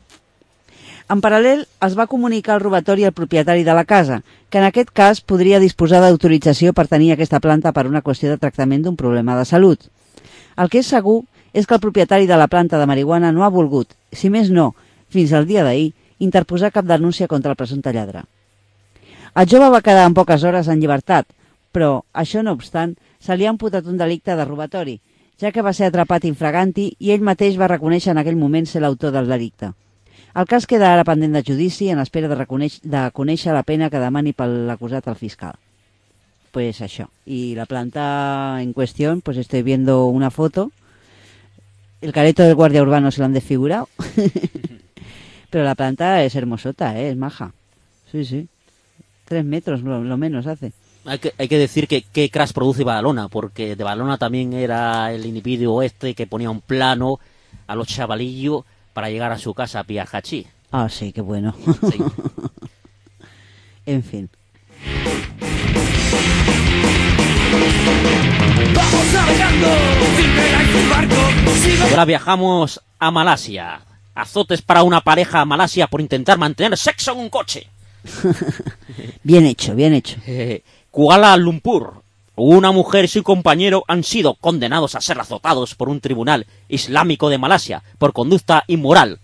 En paral·lel, es va comunicar el robatori al propietari de la casa, que en aquest cas podria disposar d'autorització per tenir aquesta planta per una qüestió de tractament d'un problema de salut. El que és segur és que el propietari de la planta de marihuana no ha volgut, si més no, fins al dia d'ahir, interposar cap denúncia contra el presumpte lladre. El jove va quedar en poques hores en llibertat, però, això no obstant, se li ha imputat un delicte de robatori, ja que va ser atrapat infraganti i ell mateix va reconèixer en aquell moment ser l'autor del delicte. El cas queda ara pendent de judici en espera de, de conèixer la pena que demani per l'acusat al fiscal. Pues això. Y la planta en cuestión, pues estoy viendo una foto. El careto del guardia urbano se lo han desfigurado. Pero la planta es hermosota, ¿eh? Es maja. Sí, sí. Tres metros lo, lo menos hace. Hay que, hay que decir que qué crash produce Badalona, porque de Badalona también era el individuo este que ponía un plano a los chavalillos para llegar a su casa a pillar hachís. Ah, sí, qué bueno. Sí. En fin. Vamos navegando, sin vela en tu barco. Ahora viajamos a Malasia. Azotes para una pareja a Malasia por intentar mantener sexo en un coche. Bien hecho, bien hecho. Eh, Kuala Lumpur. Una mujer y su compañero han sido condenados a ser azotados por un tribunal islámico de Malasia por conducta inmoral.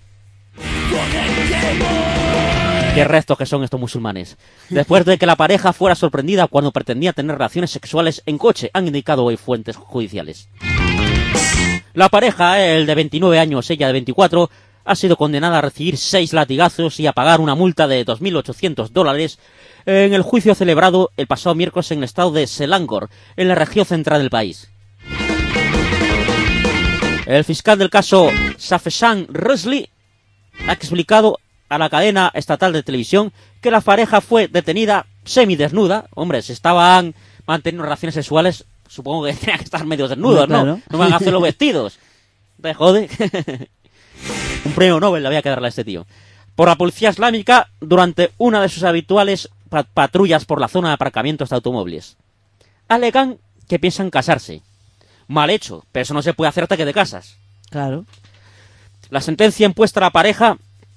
Qué restos que son estos musulmanes. Después de que la pareja fuera sorprendida cuando pretendía tener relaciones sexuales en coche, han indicado hoy fuentes judiciales. La pareja, el de veintinueve años, ella de veinticuatro, ha sido condenada a recibir seis latigazos y a pagar una multa de dos mil ochocientos dólares en el juicio celebrado el pasado miércoles en el estado de Selangor, en la región central del país. El fiscal del caso, Safeshan Rusli, ha explicado a la cadena estatal de televisión que la pareja fue detenida semidesnuda. Hombre, si estaban manteniendo relaciones sexuales, supongo que tenían que estar medio desnudos, ¿no? Claro. No van a hacerlo vestidos. ¿Te jode? Un premio Nobel le había que darle a este tío. Por la policía islámica durante una de sus habituales patrullas por la zona de aparcamientos de automóviles. Alegan que piensan casarse. Mal hecho, pero eso no se puede hacer hasta que te casas. Claro. La sentencia impuesta a la pareja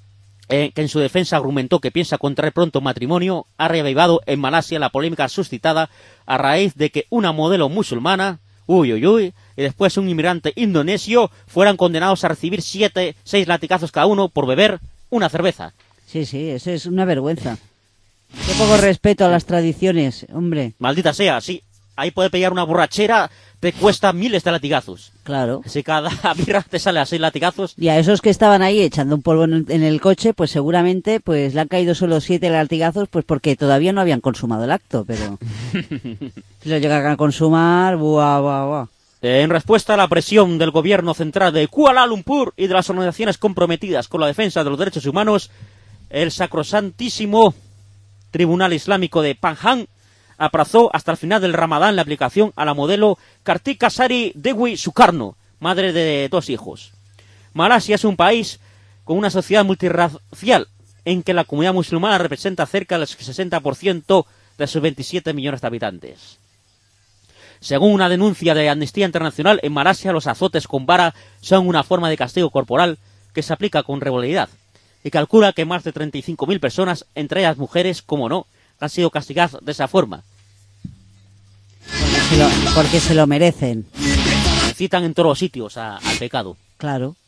eh, que en su defensa argumentó que piensa contraer pronto matrimonio, ha reavivado en Malasia la polémica suscitada a raíz de que una modelo musulmana, uy, uy, uy, y después un inmigrante indonesio fueran condenados a recibir siete, seis latigazos cada uno por beber una cerveza. Sí, sí, eso es una vergüenza. Qué poco respeto a las tradiciones, hombre. Maldita sea, sí. Ahí puede pegar una borrachera, te cuesta miles de latigazos. Claro. Si cada birra te sale a seis latigazos. Y a esos que estaban ahí echando un polvo en el, en el coche, pues seguramente pues le han caído solo siete latigazos, pues porque todavía no habían consumado el acto, pero si lo llegan a consumar, buah, buah, buah. En respuesta a la presión del gobierno central de Kuala Lumpur y de las organizaciones comprometidas con la defensa de los derechos humanos, el sacrosantísimo Tribunal Islámico de Pahang aplazó hasta el final del Ramadán la aplicación a la modelo Kartika Sari Dewi Sukarno, madre de dos hijos. Malasia es un país con una sociedad multirracial en que la comunidad musulmana representa cerca del sesenta por ciento de sus veintisiete millones de habitantes. Según una denuncia de Amnistía Internacional, en Malasia los azotes con vara son una forma de castigo corporal que se aplica con regularidad y calcula que más de treinta y cinco mil personas, entre ellas mujeres, como no, han sido castigadas de esa forma. Porque se lo, porque se lo merecen. Incitan en todos los sitios a, al pecado. Claro.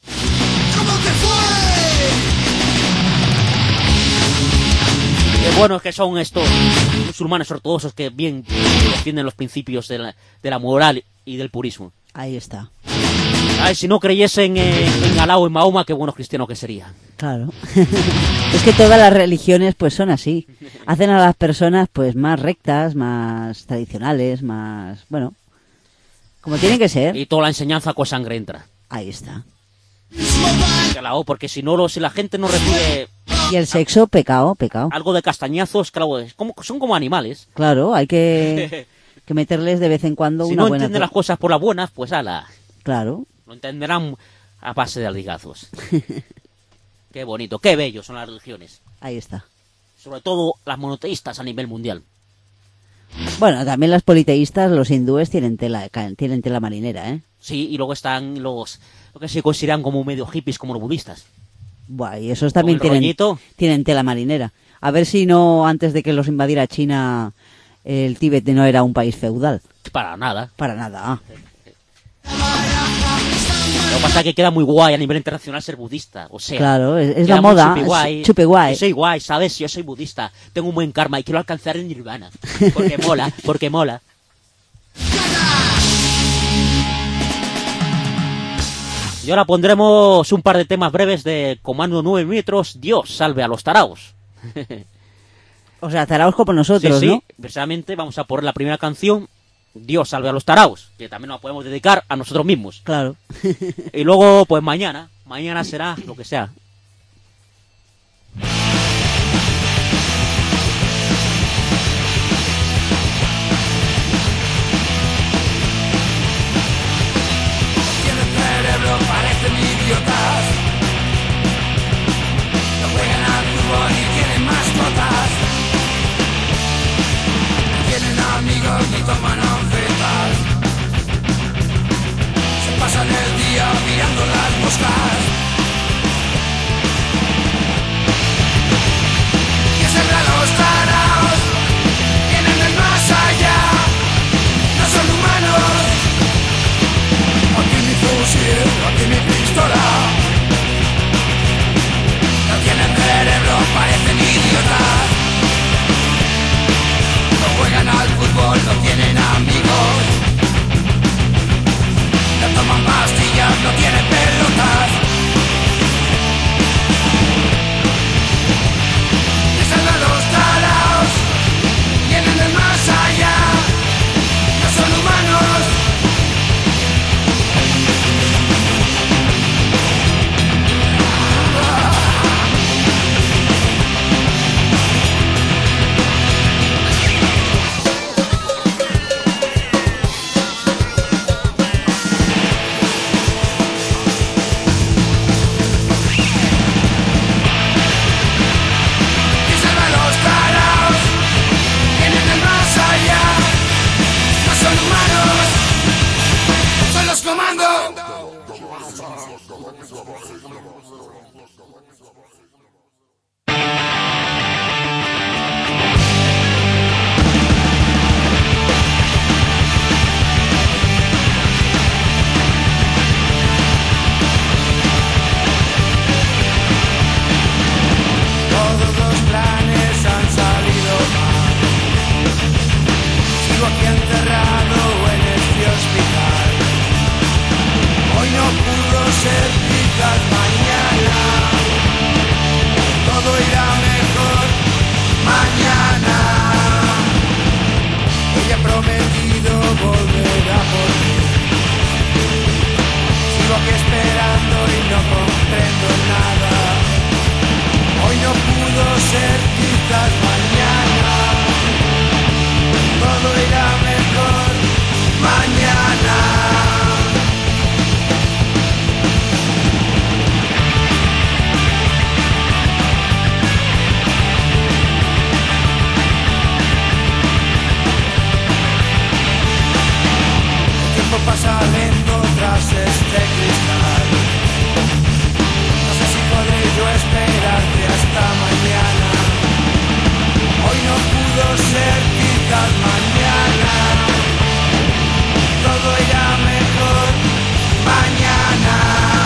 Qué buenos que son estos musulmanes ortodoxos que bien defienden los principios de la, de la moral y del purismo. Ahí está. Ay, si no creyesen en, en Alá o en Mahoma, qué buenos cristianos que serían. Claro. Es que todas las religiones pues son así. Hacen a las personas pues más rectas, más tradicionales, más... bueno, como tienen que ser. Y toda la enseñanza con sangre entra. Ahí está. Claro, porque si no, lo, si la gente no recibe... Y el sexo, pecado, pecado. Algo de castañazos, claro, es como, son como animales. Claro, hay que, que meterles de vez en cuando si una no buena... Si no entienden las cosas por las buenas, pues ala. Claro. Lo entenderán a base de aldigazos. Qué bonito, qué bello son las religiones. Ahí está. Sobre todo las monoteístas a nivel mundial. Bueno, también las politeístas, los hindúes tienen tela, tienen tela marinera, ¿eh? Sí, y luego están los, lo que se consideran como medio hippies, como los budistas. Buah, y esos también tienen, rollito. tienen tela marinera. A ver si no, antes de que los invadiera China, el Tíbet no era un país feudal. Para nada. Para nada, ah. Lo que pasa es que queda muy guay a nivel internacional ser budista, o sea... Claro, es, es la moda, chupi guay, es chupi guay. Soy guay, ¿sabes? Yo soy budista, tengo un buen karma y quiero alcanzar el nirvana. Porque mola, porque mola. Y ahora pondremos un par de temas breves de Comando nueve metros, Dios salve a los taraos. O sea, taraos como nosotros, sí, sí, ¿no? Precisamente vamos a poner la primera canción, Dios salve a los taraos, que también nos podemos dedicar a nosotros mismos. Claro. Y luego, pues mañana, mañana será lo que sea. Tienen cerebro, parecen idiotas. No juegan al fútbol y tienen mascotas. No tienen amigos ni toman anfetas. Se pasan el día mirando las moscas. Que sembran los taraos, vienen del más allá. No son humanos. Aquí mi fusil, aquí mi pistola. No tienen cerebro, parecen idiotas. No juegan al fútbol, no tienen amigos. No toman pastillas, no tienen pelotas. Que salgan los taraos, vienen del más allá. No son humanos. Que salgan los taraos, vienen del más allá. No son humanos, son los comandos. prometido volver a por ti. Sigo aquí esperando y no comprendo nada. Hoy no pudo ser, quizás mañana todo irá mejor. Mañana. Pasa lento tras este cristal. No sé si podré yo esperarte hasta mañana. Hoy no pudo ser, quizás mañana todo irá mejor. Mañana.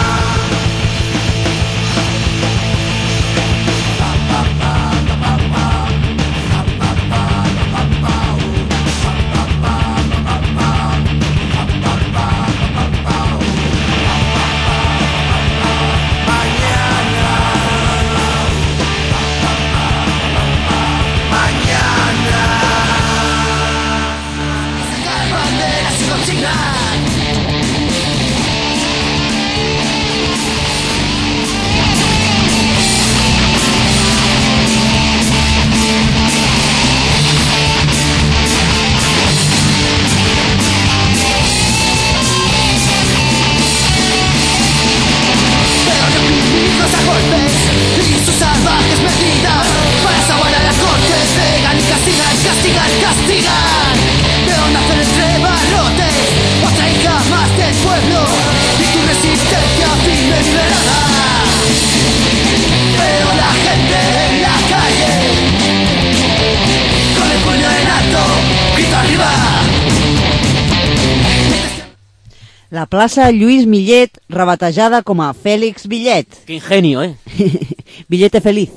La plaça Lluís Millet, rebatejada com a Fèlix Villet. Que ingenio, eh? Billete feliz.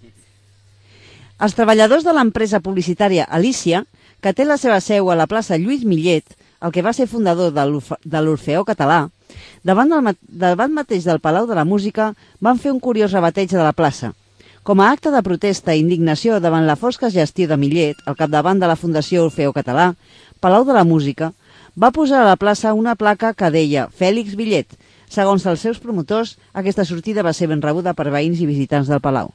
Els treballadors de l'empresa publicitària Alicia, que té la seva seu a la plaça Lluís Millet, el que va ser fundador de l'Orfeó Català, davant, del, davant mateix del Palau de la Música, van fer un curiós rebateig de la plaça. Com a acte de protesta i indignació davant la fosca gestió de Millet, al capdavant de la Fundació Orfeó Català, Palau de la Música va posar a la plaça una placa que deia Fèlix Villet. Segons els seus promotors, aquesta sortida va ser ben rebuda per veïns i visitants del Palau.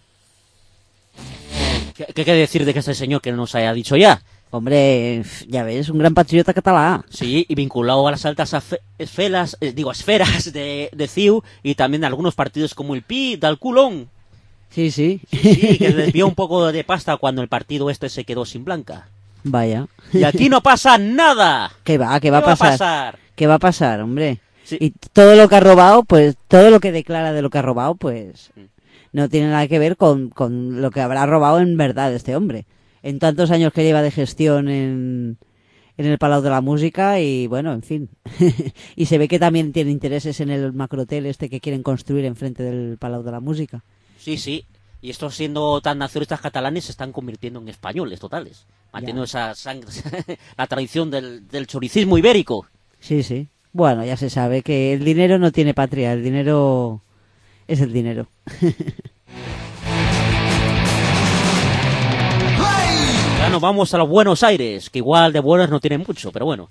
¿Qué, qué decir de que este señor que nos haya dicho ya? Hombre, ya ves, un gran patriota catalán. Sí, y vinculado a las altas esferas, eh, digo, esferas de, de C I U y también de algunos partidos como el P I, del Culón. Sí, sí. Sí, sí, que desvió un poco de pasta cuando el partido este se quedó sin blanca. Vaya. Y aquí no pasa nada. ¿Qué va? ¿Qué va a ¿Qué va a pasar? pasar? ¿Qué va a pasar, hombre? Sí. Y todo lo que ha robado, pues, todo lo que declara de lo que ha robado, pues, no tiene nada que ver con, con lo que habrá robado en verdad este hombre. En tantos años que lleva de gestión en, en el Palau de la Música y, bueno, en fin. Y se ve que también tiene intereses en el macrohotel este que quieren construir enfrente del Palau de la Música. Sí, sí. Y estos, siendo tan nacionalistas catalanes, se están convirtiendo en españoles totales. Manteniendo esa sangre, la tradición del, del choricismo ibérico. Sí, sí. Bueno, ya se sabe que el dinero no tiene patria, el dinero es el dinero. Ya nos vamos a los Buenos Aires, que igual de buenos no tienen mucho, pero bueno.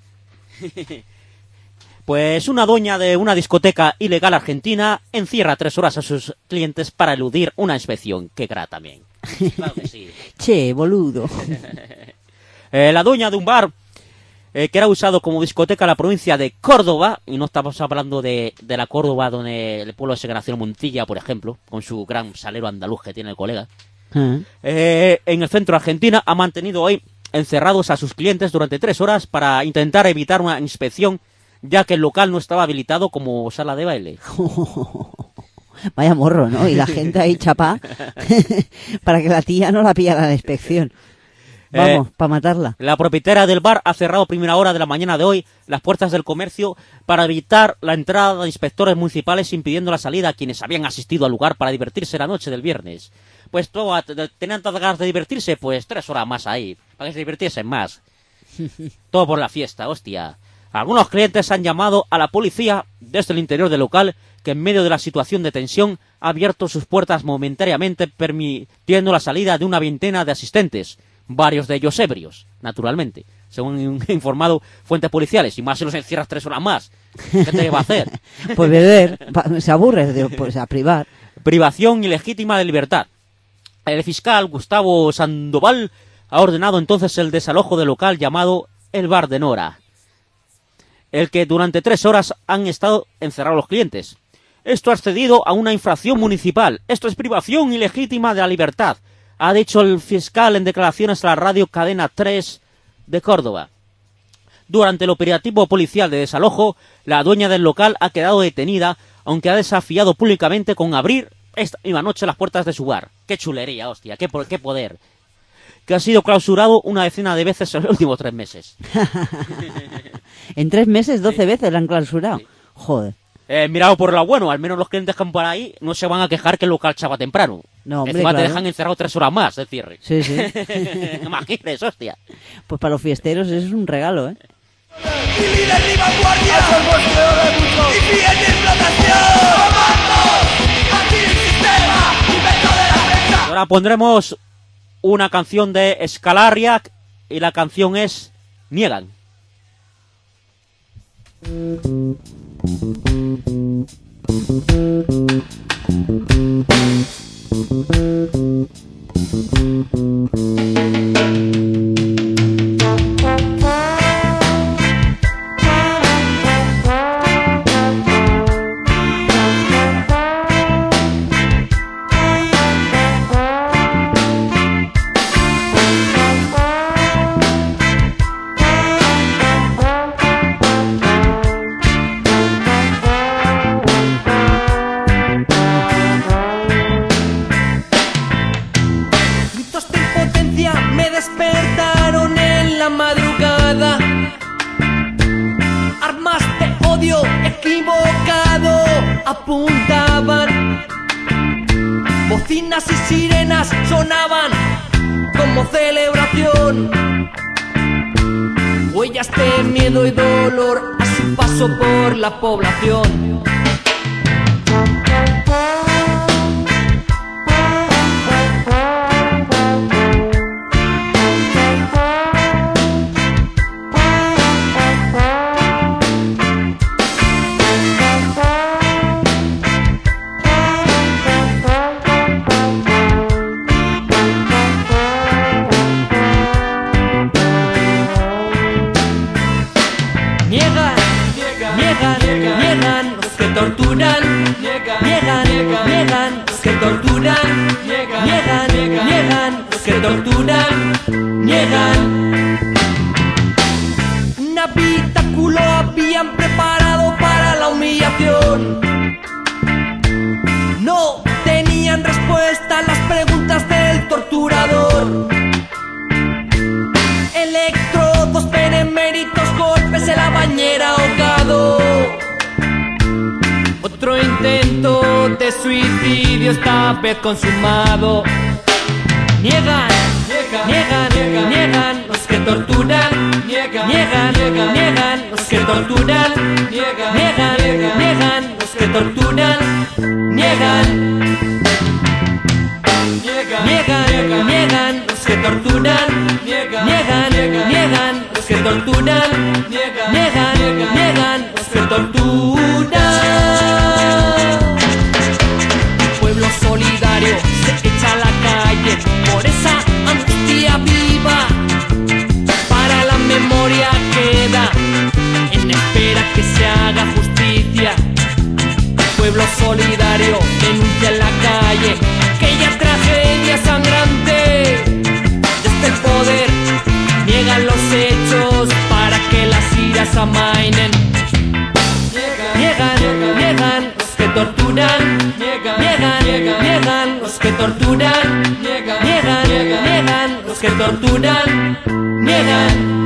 Pues una doña de una discoteca ilegal argentina encierra tres horas a sus clientes para eludir una inspección. Qué gra también. Claro que sí. Che, boludo. eh, la dueña de un bar eh, que era usado como discoteca en la provincia de Córdoba, y no estamos hablando de, de la Córdoba donde el pueblo se nació Montilla, por ejemplo, con su gran salero andaluz que tiene el colega, ¿Eh? eh, en el centro de Argentina, ha mantenido hoy encerrados a sus clientes durante tres horas para intentar evitar una inspección, ya que el local no estaba habilitado como sala de baile. Vaya morro, ¿no? Y la gente ahí chapa para que la tía no la pillara la inspección. Vamos, Eh, para matarla. La propietaria del bar ha cerrado a primera hora de la mañana de hoy las puertas del comercio para evitar la entrada de inspectores municipales, impidiendo la salida a quienes habían asistido al lugar para divertirse la noche del viernes. Pues todo, tenían tantas ganas de divertirse, pues tres horas más ahí, para que se divirtiesen más. Todo por la fiesta, hostia. Algunos clientes han llamado a la policía desde el interior del local, que en medio de la situación de tensión ha abierto sus puertas momentáneamente, permitiendo la salida de una veintena de asistentes. varios de ellos ebrios, naturalmente, según han informado fuentes policiales, y más si los encierras tres horas más. ¿Qué te va a hacer? Pues beber, se aburre, pues a privar. Privación ilegítima de libertad. El fiscal Gustavo Sandoval ha ordenado entonces el desalojo del local llamado El Bar de Nora, el que durante tres horas han estado encerrados los clientes. Esto ha accedido a una infracción municipal. Esto es privación ilegítima de la libertad, ha dicho el fiscal en declaraciones a la radio Cadena tres de Córdoba. Durante el operativo policial de desalojo, la dueña del local ha quedado detenida, aunque ha desafiado públicamente con abrir esta misma noche las puertas de su bar. ¡Qué chulería, hostia! ¡Qué, qué poder! Que ha sido clausurado una decena de veces en los últimos tres meses. En tres meses, doce sí. veces la han clausurado. Sí. Joder. Eh, mirado por lo bueno, al menos los clientes que van por ahí no se van a quejar que el local chava temprano. No, hombre, encima claro. te dejan encerrado tres horas más de cierre. Sí, sí. Imagínese, hostia. Pues para los fiesteros eso es un regalo, ¿eh? Y líder de vanguardia, y fiel de explotación. ¡Comandos! Aquí el sistema, invento de la prensa. Ahora pondremos una canción de Scalariac y la canción es Niegan. Apuntaban, bocinas y sirenas sonaban como celebración, huellas de miedo y dolor a su paso por la población. Torturan, niegan, niegan, niegan, los que torturan, niegan, niegan, niegan, los que torturan, niegan. Un habitáculo habían preparado para la humillación. No tenían respuesta a las preguntas del torturador. Electrodos, beneméritos, golpes en la bañera, ahogado. Otro intento de suicidio, esta vez consumado. Niegan, niegan, niegan, niegan, los que torturan. Niegan, niegan, niegan, los que torturan. Niegan, niegan, niegan, los que torturan. Niegan, niegan, niegan, los que torturan. Niegan, niegan, los que torturan. Niegan, niegan, los que torturan. Pueblo solidario se echa a la calle por esa angustia viva. Para la memoria queda en espera que se haga justicia. Pueblo solidario denuncia en la calle aquella tragedia sangrante. Desde el poder niegan los hechos para que las iras amainen. Niegan, niegan los que torturan. Niegan, niegan, niegan los que torturan. Niegan, niegan, niegan los que torturan. Niegan.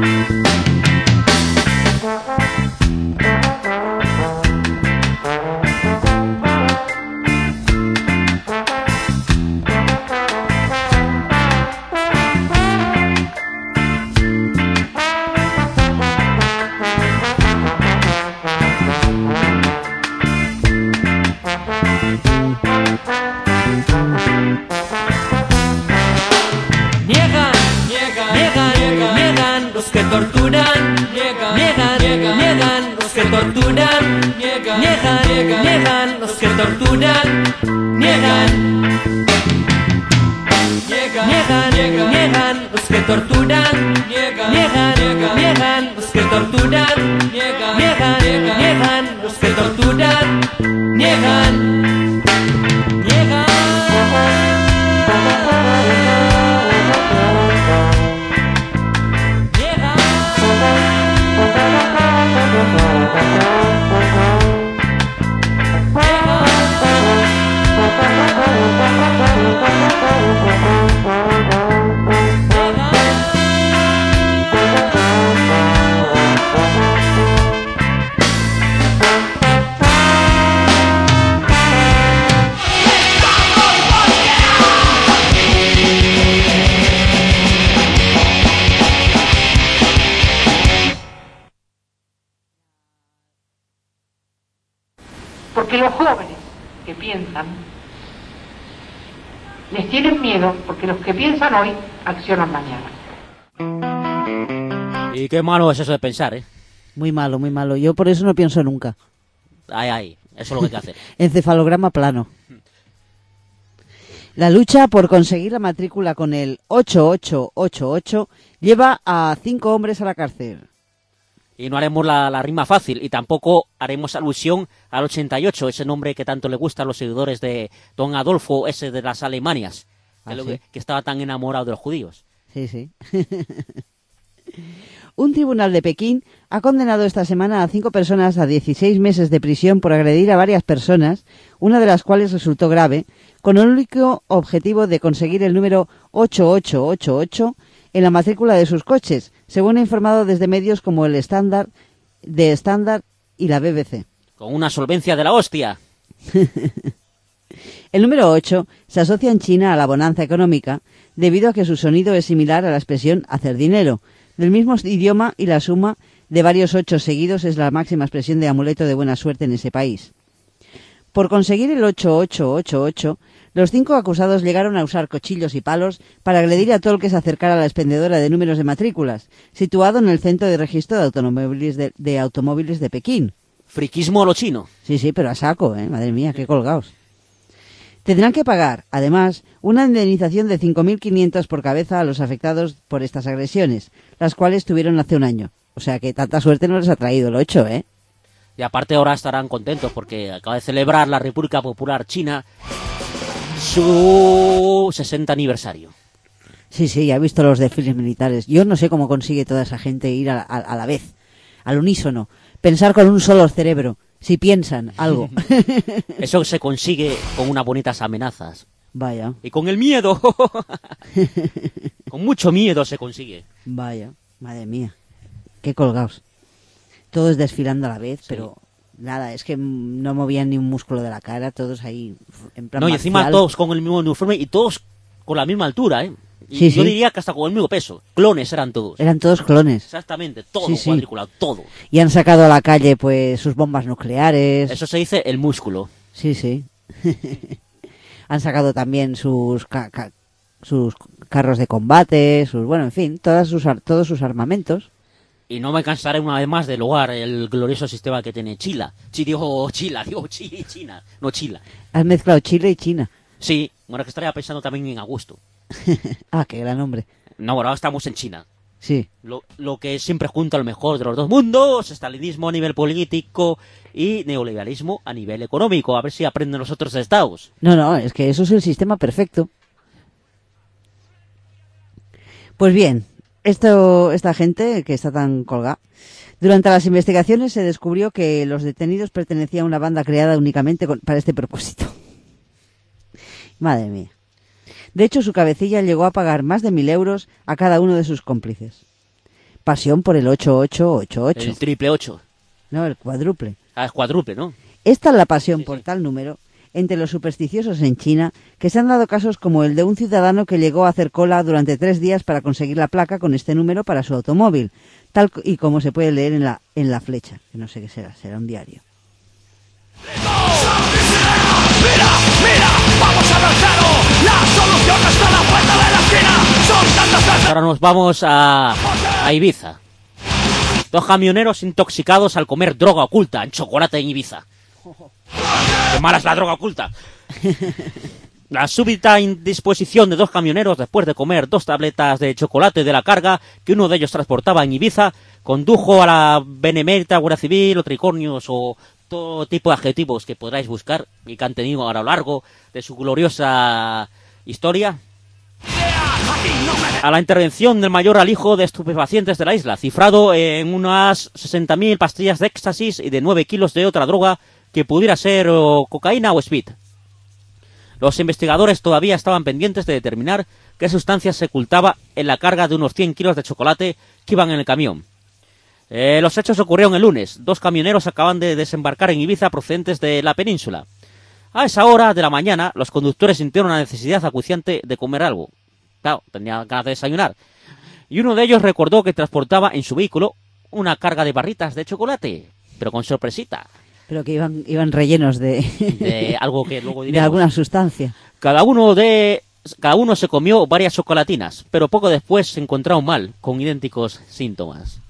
niegan, niegan los que torturan, niegan, niegan los que torturan, niegan, niegan, niegan los que torturan, niegan, niegan los que torturan, niegan, niegan los que torturan, niegan, niegan. Porque los jóvenes que piensan les tienen miedo, porque los que piensan hoy accionan mañana. Y qué malo es eso de pensar, ¿eh? Muy malo, muy malo. Yo por eso no pienso nunca. Ay, ay, eso es lo que hay que hacer. Encefalograma plano. La lucha por conseguir la matrícula con el ocho ocho ocho ocho lleva a cinco hombres a la cárcel. Y no haremos la, la rima fácil, y tampoco haremos alusión al ochenta y ocho, ese nombre que tanto le gusta a los seguidores de don Adolfo, ese de las Alemanias, ¿Ah, que, lo sí? que, que estaba tan enamorado de los judíos. Sí, sí. Un tribunal de Pekín ha condenado esta semana a cinco personas a dieciséis meses de prisión por agredir a varias personas, una de las cuales resultó grave, con el único objetivo de conseguir el número ocho ocho ocho ocho en la matrícula de sus coches, según ha informado desde medios como el Standard, de Standard y la B B C. Con una solvencia de la hostia. El número ocho se asocia en China a la bonanza económica, debido a que su sonido es similar a la expresión hacer dinero, del mismo idioma, y la suma de varios ocho seguidos es la máxima expresión de amuleto de buena suerte en ese país. Por conseguir el ocho ocho ocho ocho, los cinco acusados llegaron a usar cuchillos y palos para agredir a todo el que se acercara a la expendedora de números de matrículas, situado en el centro de registro de automóviles de, de, automóviles de Pekín. Friquismo a lo chino. Sí, sí, pero a saco, ¿eh? Madre mía, qué colgados. Tendrán que pagar, además, una indemnización de cinco mil quinientos por cabeza a los afectados por estas agresiones, las cuales tuvieron hace un año. O sea que tanta suerte no les ha traído el ocho, ¿eh? Y aparte ahora estarán contentos porque acaba de celebrar la República Popular China su sesenta aniversario. Sí, sí, ya he visto los desfiles militares. Yo no sé cómo consigue toda esa gente ir a, a, a la vez, al unísono, pensar con un solo cerebro, si piensan algo. Eso se consigue con unas bonitas amenazas. Vaya. Y con el miedo. Con mucho miedo se consigue. Vaya, madre mía. Qué colgados. Todos desfilando a la vez, sí. Pero nada, es que no movían ni un músculo de la cara, todos ahí en plan No, y marcial. encima todos con el mismo uniforme y todos con la misma altura, ¿eh? Y sí, yo sí. diría que hasta con el mismo peso. Clones eran todos. Eran todos clones. Exactamente, todo sí, sí. cuadriculado, todo. Y han sacado a la calle, pues, sus bombas nucleares. Eso se dice el músculo. Sí, sí. Han sacado también sus ca ca sus carros de combate, sus, bueno, en fin, todas sus todos sus armamentos. Y no me cansaré una vez más de loar el glorioso sistema que tiene Chila. Chi, digo Chila, digo Chi, China, no Chila. Has mezclado Chile y China. Sí, bueno, que estaría pensando también en Augusto. Ah, qué gran nombre. No, bueno, ahora estamos en China. Sí. Lo, lo que siempre junta lo mejor de los dos mundos, estalinismo a nivel político y neoliberalismo a nivel económico. A ver si aprenden los otros estados. No, no, es que eso es el sistema perfecto. Pues bien, esto, esta gente que está tan colgada. Durante las investigaciones se descubrió que los detenidos pertenecían a una banda creada únicamente con, para este propósito. Madre mía. De hecho, su cabecilla llegó a pagar más de mil euros a cada uno de sus cómplices. Pasión por el ocho ocho ocho ocho. El triple ocho. No, el cuádruple. Ah, es cuádruple, ¿no? Esta es la pasión sí, por sí. tal número entre los supersticiosos en China, que se han dado casos como el de un ciudadano que llegó a hacer cola durante tres días para conseguir la placa con este número para su automóvil, tal y como se puede leer en la, en la flecha, que no sé qué será, será un diario. Mira, mira, vamos a ver claro, la solución no está a la puerta de la esquina, son tantas veces... Ahora nos vamos a, a Ibiza. Dos camioneros intoxicados al comer droga oculta en chocolate en Ibiza. ¡Qué mala es la droga oculta! La súbita indisposición de dos camioneros después de comer dos tabletas de chocolate de la carga que uno de ellos transportaba en Ibiza condujo a la benemérita Guardia Civil o tricornios o todo tipo de adjetivos que podráis buscar y que han tenido a lo largo de su gloriosa historia a la intervención del mayor alijo de estupefacientes de la isla, cifrado en unas sesenta mil pastillas de éxtasis y de nueve kilos de otra droga que pudiera ser o cocaína o speed. Los investigadores todavía estaban pendientes de determinar qué sustancia se ocultaba en la carga de unos cien kilos de chocolate que iban en el camión. Eh, los hechos ocurrieron el lunes. Dos camioneros acaban de desembarcar en Ibiza procedentes de la península. A esa hora de la mañana, los conductores sintieron la necesidad acuciante de comer algo. Claro, tenían ganas de desayunar. Y uno de ellos recordó que transportaba en su vehículo una carga de barritas de chocolate, pero con sorpresita. Pero que iban iban rellenos de... de algo que luego diremos. De alguna sustancia. Cada uno de cada uno se comió varias chocolatinas, pero poco después se encontraron mal, con idénticos síntomas.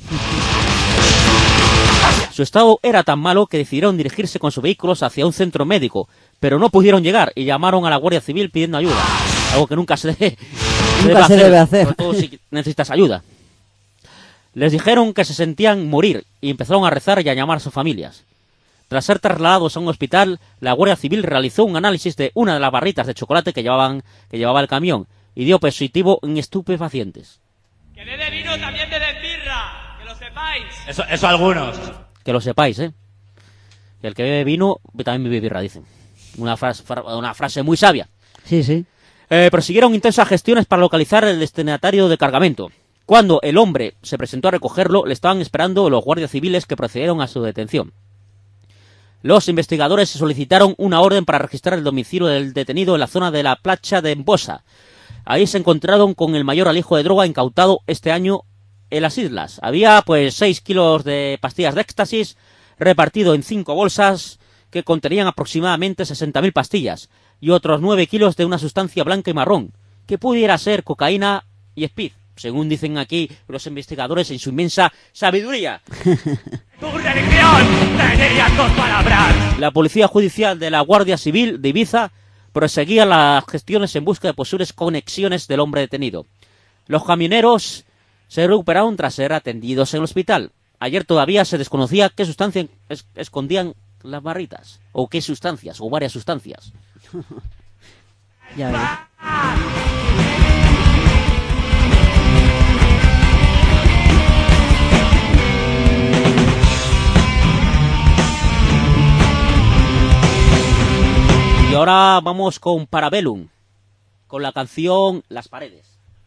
Su estado era tan malo que decidieron dirigirse con sus vehículos hacia un centro médico, pero no pudieron llegar y llamaron a la Guardia Civil pidiendo ayuda, algo que nunca se debe, nunca debe se hacer, debe hacer. sobre todo si necesitas ayuda. Les dijeron que se sentían morir y empezaron a rezar y a llamar a sus familias. Tras ser trasladados a un hospital, la Guardia Civil realizó un análisis de una de las barritas de chocolate que llevaban que llevaba el camión y dio positivo en estupefacientes. Que bebe vino también bebe birra, que lo sepáis. Eso, eso algunos. Que lo sepáis, ¿eh? El que bebe vino también bebe birra, dicen. Una frase, una frase muy sabia. Sí, sí. Eh, prosiguieron intensas gestiones para localizar el destinatario de cargamento. Cuando el hombre se presentó a recogerlo, le estaban esperando los guardias civiles que procedieron a su detención. Los investigadores solicitaron una orden para registrar el domicilio del detenido en la zona de la playa de Embosa. Ahí se encontraron con el mayor alijo de droga incautado este año en las islas. Había pues seis kilos de pastillas de éxtasis repartido en cinco bolsas que contenían aproximadamente sesenta mil pastillas y otros nueve kilos de una sustancia blanca y marrón que pudiera ser cocaína y speed, según dicen aquí los investigadores en su inmensa sabiduría. ¡Tu religión tenía dos palabras! La Policía Judicial de la Guardia Civil de Ibiza proseguía las gestiones en busca de posibles conexiones del hombre detenido. Los camioneros se recuperaron tras ser atendidos en el hospital. Ayer todavía se desconocía qué sustancia es escondían las barritas, o qué sustancias, o varias sustancias. Ya ves. Y ahora vamos con Parabellum, con la canción Las Paredes.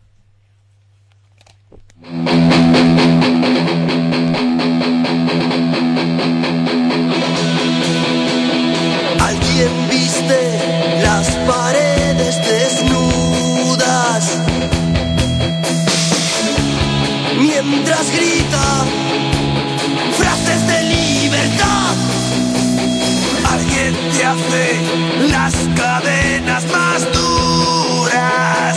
Alguien viste las paredes desnudas mientras grita frases de libertad. Alguien te hace las cadenas más duras.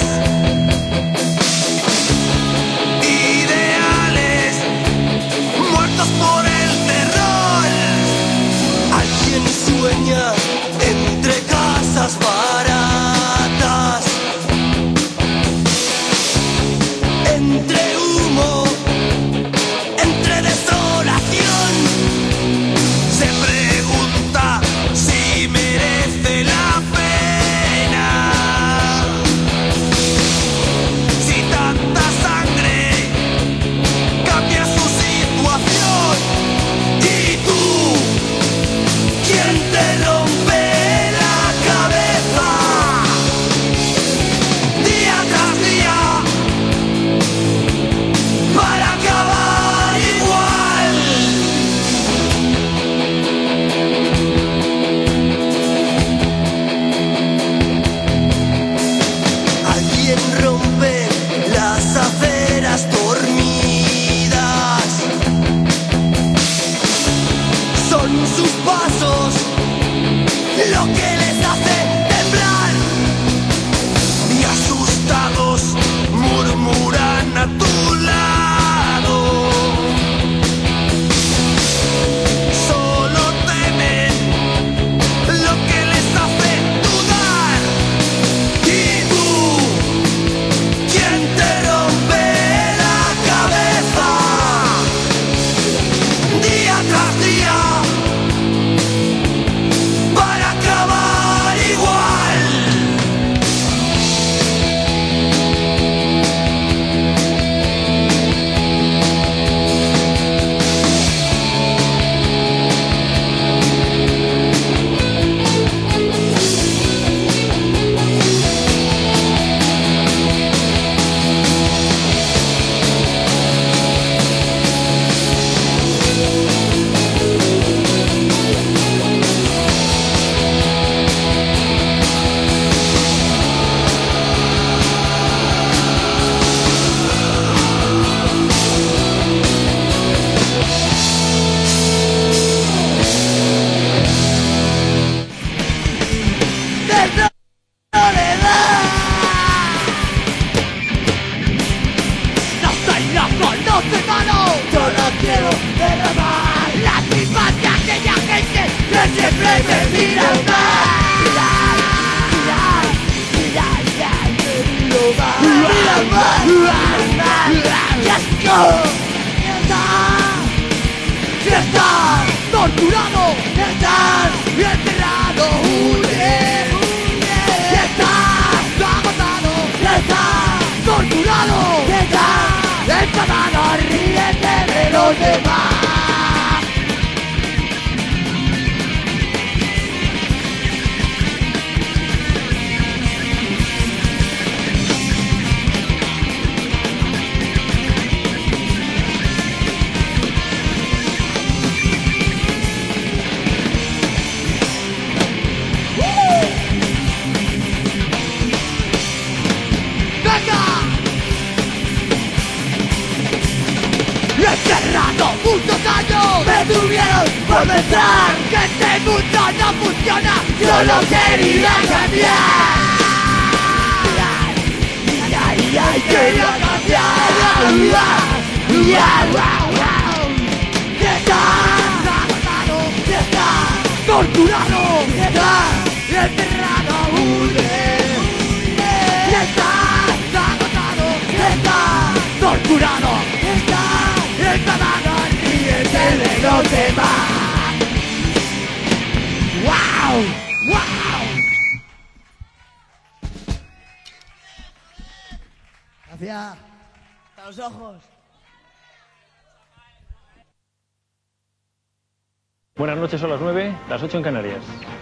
Ideales muertos por el terror. Alguien sueña entre casas baratas, entre humo, entre desolación. Se pregunta si merece la pena, si tanta sangre cambia su situación. Y tú, ¿quién te rompe derramar lágrimas de aquella gente que siempre me mira mal. Mirar, mirar, mirar, mirar, miro mal. Mira mal, mira mal. Y es que estás, si estás torturado, estás enterrado, huye, huye. Si estás agotado, estás torturado, estás enfadado, ríete de los demás. Encerrado muchos años me tuvieron por pensar que este mundo no funciona, solo quería cambiar. Y ay, ay, quería cambiar. Que estás agotado, que estás torturado, que estás enterrado, huye. Que estás agotado, que estás torturado, que estás enfadado, ríete de los demás. ¡Wow! ¡Wow! Gracias. Hasta los ojos. Buenas noches, son las nueve, las ocho en Canarias.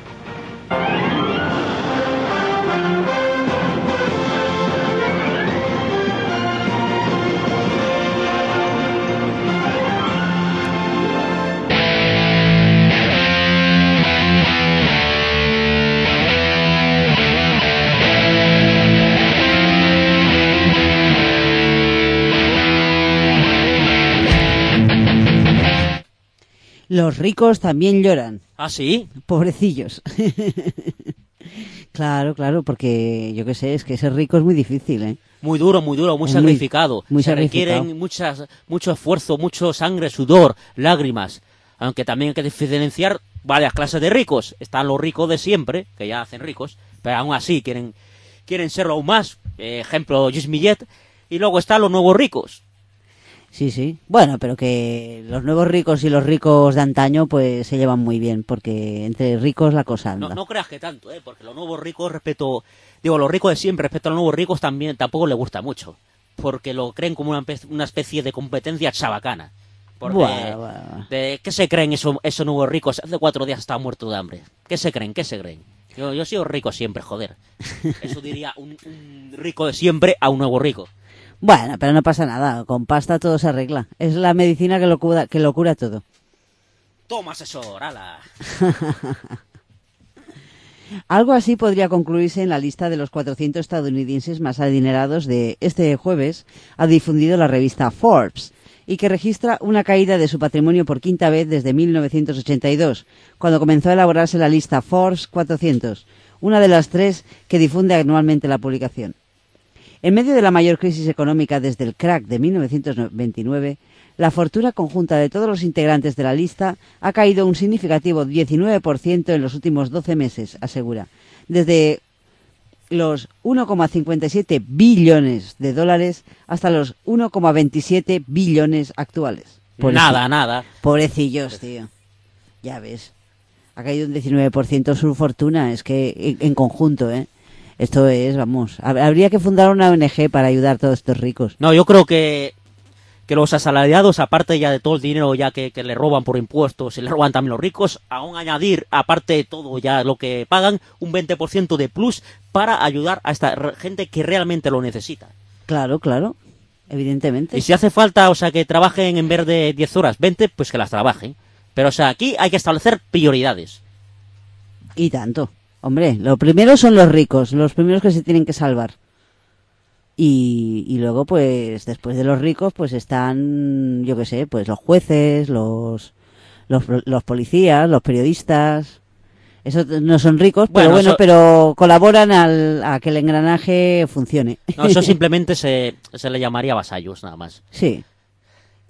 Los ricos también lloran. ¿Ah, sí? Pobrecillos. Claro, claro, porque yo qué sé, es que ser rico es muy difícil, ¿eh? Muy duro, muy duro, muy, muy sacrificado. Muy Se sacrificado. requieren muchas, mucho esfuerzo, mucho sangre, sudor, lágrimas. Aunque también hay que diferenciar varias clases de ricos. Están los ricos de siempre, que ya hacen ricos, pero aún así quieren, quieren serlo aún más. Eh, ejemplo, Luis Millet. Y luego están los nuevos ricos. Sí, sí. Bueno, pero que los nuevos ricos y los ricos de antaño pues se llevan muy bien, porque entre ricos la cosa anda. No, no creas que tanto, ¿eh? Porque los nuevos ricos respecto... Digo, los ricos de siempre respecto a los nuevos ricos también tampoco les gusta mucho. Porque lo creen como una, una especie de competencia chabacana. Porque, Buah, buah. De, ¿qué se creen esos, esos nuevos ricos? Hace cuatro días estaba muerto de hambre. ¿Qué se creen? ¿Qué se creen? Yo, yo he sido rico siempre, joder. Eso diría un, un rico de siempre a un nuevo rico. Bueno, pero no pasa nada, con pasta todo se arregla. Es la medicina que lo cura, que lo cura todo. Toma, asesor, ala. Algo así podría concluirse en la lista de los cuatrocientos estadounidenses más adinerados de este jueves, ha difundido la revista Forbes, y que registra una caída de su patrimonio por quinta vez desde mil novecientos ochenta y dos, cuando comenzó a elaborarse la lista Forbes cuatrocientos, una de las tres que difunde anualmente la publicación. En medio de la mayor crisis económica desde el crack de mil novecientos veintinueve, la fortuna conjunta de todos los integrantes de la lista ha caído un significativo diecinueve por ciento en los últimos doce meses, asegura, desde los uno coma cincuenta y siete billones de dólares hasta los uno coma veintisiete billones actuales. Pobreci- nada, nada. Pobrecillos, tío. Ya ves. Ha caído un diecinueve por ciento su fortuna, es que en, en conjunto, ¿eh? Esto es, vamos, habría que fundar una O N G para ayudar a todos estos ricos. No, yo creo que, que los asalariados, aparte ya de todo el dinero ya que, que le roban por impuestos, y le roban también los ricos, aún añadir, aparte de todo ya lo que pagan, un veinte por ciento de plus para ayudar a esta gente que realmente lo necesita. Claro, claro, evidentemente. Y si hace falta, o sea, que trabajen en vez de diez horas, veinte, pues que las trabajen. Pero, o sea, aquí hay que establecer prioridades. Y tanto. Hombre, lo primero son los ricos, los primeros que se tienen que salvar. Y, y luego, pues, después de los ricos, pues están, yo qué sé, pues los jueces, los, los, los policías, los periodistas. Esos no son ricos, pero Bueno, bueno, eso- pero colaboran al, a que el engranaje funcione. No, eso simplemente se, se le llamaría vasallos, nada más. Sí.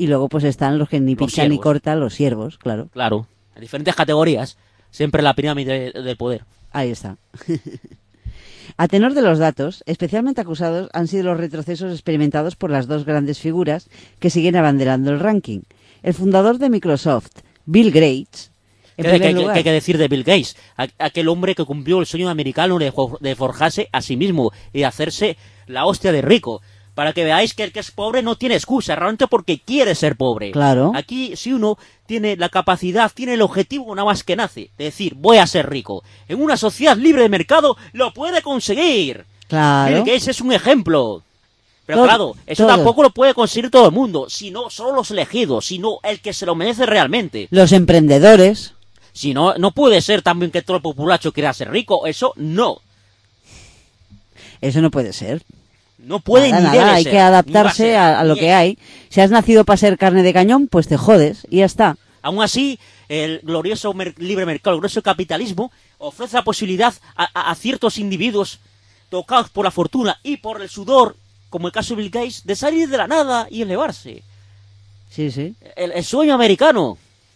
Y luego pues están los que ni Los pinchan ni siervos. cortan, los siervos, claro. Claro, en diferentes categorías, siempre la pirámide del poder. Ahí está. A tenor de los datos, especialmente acusados han sido los retrocesos experimentados por las dos grandes figuras que siguen abanderando el ranking. El fundador de Microsoft, Bill Gates, en ¿Qué, primer qué- lugar. qué hay que decir de Bill Gates? A- aquel hombre que cumplió el sueño americano de, jo- de forjarse a sí mismo y de hacerse la hostia de rico. Para que veáis que el que es pobre no tiene excusa, realmente porque quiere ser pobre. Claro. Aquí, si uno tiene la capacidad, tiene el objetivo nada más que nace, de decir, voy a ser rico. En una sociedad libre de mercado, lo puede conseguir. Claro. Bill Gates es un ejemplo. Pero Todo- claro, eso todo. tampoco lo puede conseguir todo el mundo, sino solo los elegidos, sino el que se lo merece realmente. Los emprendedores. Si no, no puede ser también que todo el populacho quiera ser rico, eso no. Eso no puede ser. No puede Nada, ni nada, debe hay ser, que ni va a adaptarse ser, a, a lo ni que es. hay. Si has nacido para ser carne de cañón, pues te jodes y ya está. Aún así, el glorioso mer- libre mercado, el glorioso capitalismo, ofrece la posibilidad a, a- a ciertos individuos tocados por la fortuna y por el sudor, como el caso de Bill Gates, de salir de la nada y elevarse. Sí, sí. El, el sueño americano.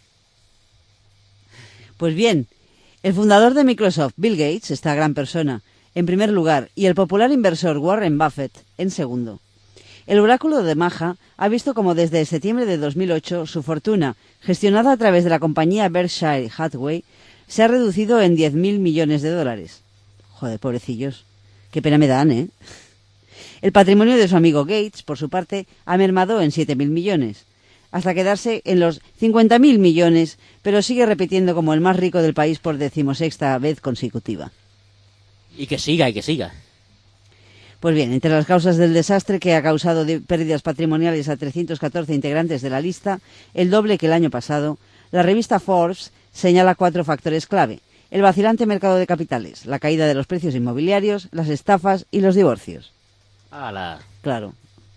Pues bien, el fundador de Microsoft, Bill Gates, esta gran persona, en primer lugar, y el popular inversor Warren Buffett, en segundo. El oráculo de Maja ha visto como desde septiembre de dos mil ocho su fortuna, gestionada a través de la compañía Berkshire Hathaway, se ha reducido en diez mil millones de dólares. Joder, pobrecillos. Qué pena me dan, ¿eh? El patrimonio de su amigo Gates, por su parte, ha mermado en siete mil millones, hasta quedarse en los cincuenta mil millones, pero sigue repitiendo como el más rico del país por decimosexta vez consecutiva. Y que siga, y que siga. Pues bien, entre las causas del desastre que ha causado de pérdidas patrimoniales a trescientos catorce integrantes de la lista, el doble que el año pasado, la revista Forbes señala cuatro factores clave: el vacilante mercado de capitales, la caída de los precios inmobiliarios, las estafas y los divorcios. Ala. Claro.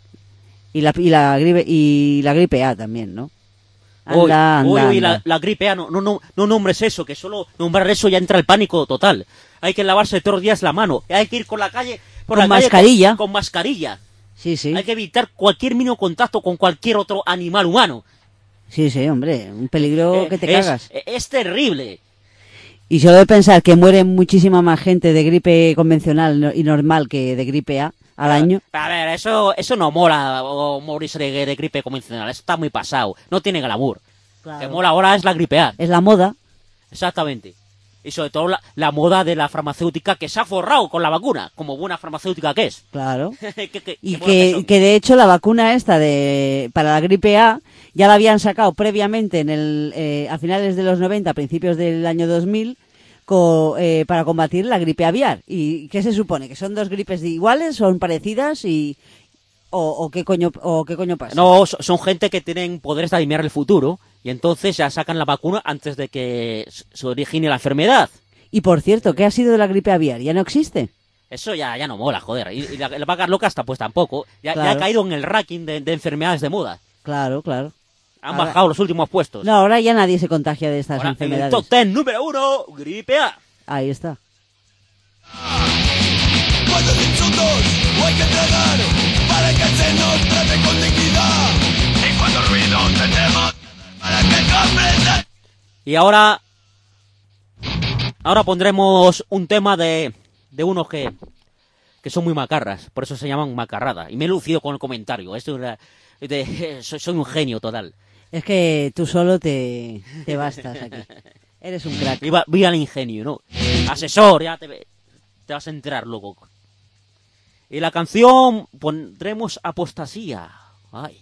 Y la, y la, gripe, y la gripe A también, ¿no? Anda, Uy, anda, uy, uy, anda. la, la gripe A, no, no, no, no nombres eso, que solo nombrar eso ya entra el pánico total. Hay que lavarse todos los días la mano, hay que ir con la calle, por Con la calle mascarilla. con, con mascarilla. Sí, sí. Hay que evitar cualquier mínimo contacto con cualquier otro animal humano. Sí, sí, hombre, un peligro Eh, que te es, cagas. Es terrible. Y solo de pensar que muere muchísima más gente de gripe convencional no- y normal que de gripe A al año. A ver, eso, eso no mola, o morirse de, de gripe convencional, eso está muy pasado, no tiene glamour. Claro. Lo que mola ahora es la gripe A. Es la moda. Exactamente. Y sobre todo la, la moda de la farmacéutica que se ha forrado con la vacuna, como buena farmacéutica que es. Claro. Que- que- Y que buenos que, son. que de hecho la vacuna esta de para la gripe A ya la habían sacado previamente en el eh, a finales de los noventa, a principios del año dos mil, co- eh, para combatir la gripe aviar. ¿Y qué se supone? ¿Que son dos gripes iguales, son parecidas y o, o qué coño o qué coño pasa? No, so- son gente que tienen poderes de adivinar el futuro y entonces ya sacan la vacuna antes de que s- se origine la enfermedad. Y por cierto, ¿qué ha sido de la gripe aviar? ¿Ya no existe? Eso ya, ya no mola, joder. Y, y la, la vaca loca hasta pues tampoco. Ya, ya Claro. ha caído en el ranking de, de enfermedades de moda. Claro, claro. Han Ahora- bajado los últimos puestos. No, ahora ya nadie se contagia de estas Ahora, en el enfermedades. top ten número uno, gripe A. Ahí está. Cuando de insultos o hay que tragar para que se nos trate con dignidad. Y cuando ruido tenemos para que comprendan. Y ahora. Ahora pondremos un tema de. de unos que. que son muy macarras. Por eso se llaman macarrada. Y me he lucido con el comentario. Esto es una- de- soy, soy un genio total. Es que tú solo te, te bastas aquí. Eres un crack. Viva, viva el ingenio, ¿no? Asesor, ya te, te vas a enterar luego. Y la canción pondremos apostasía. Ay.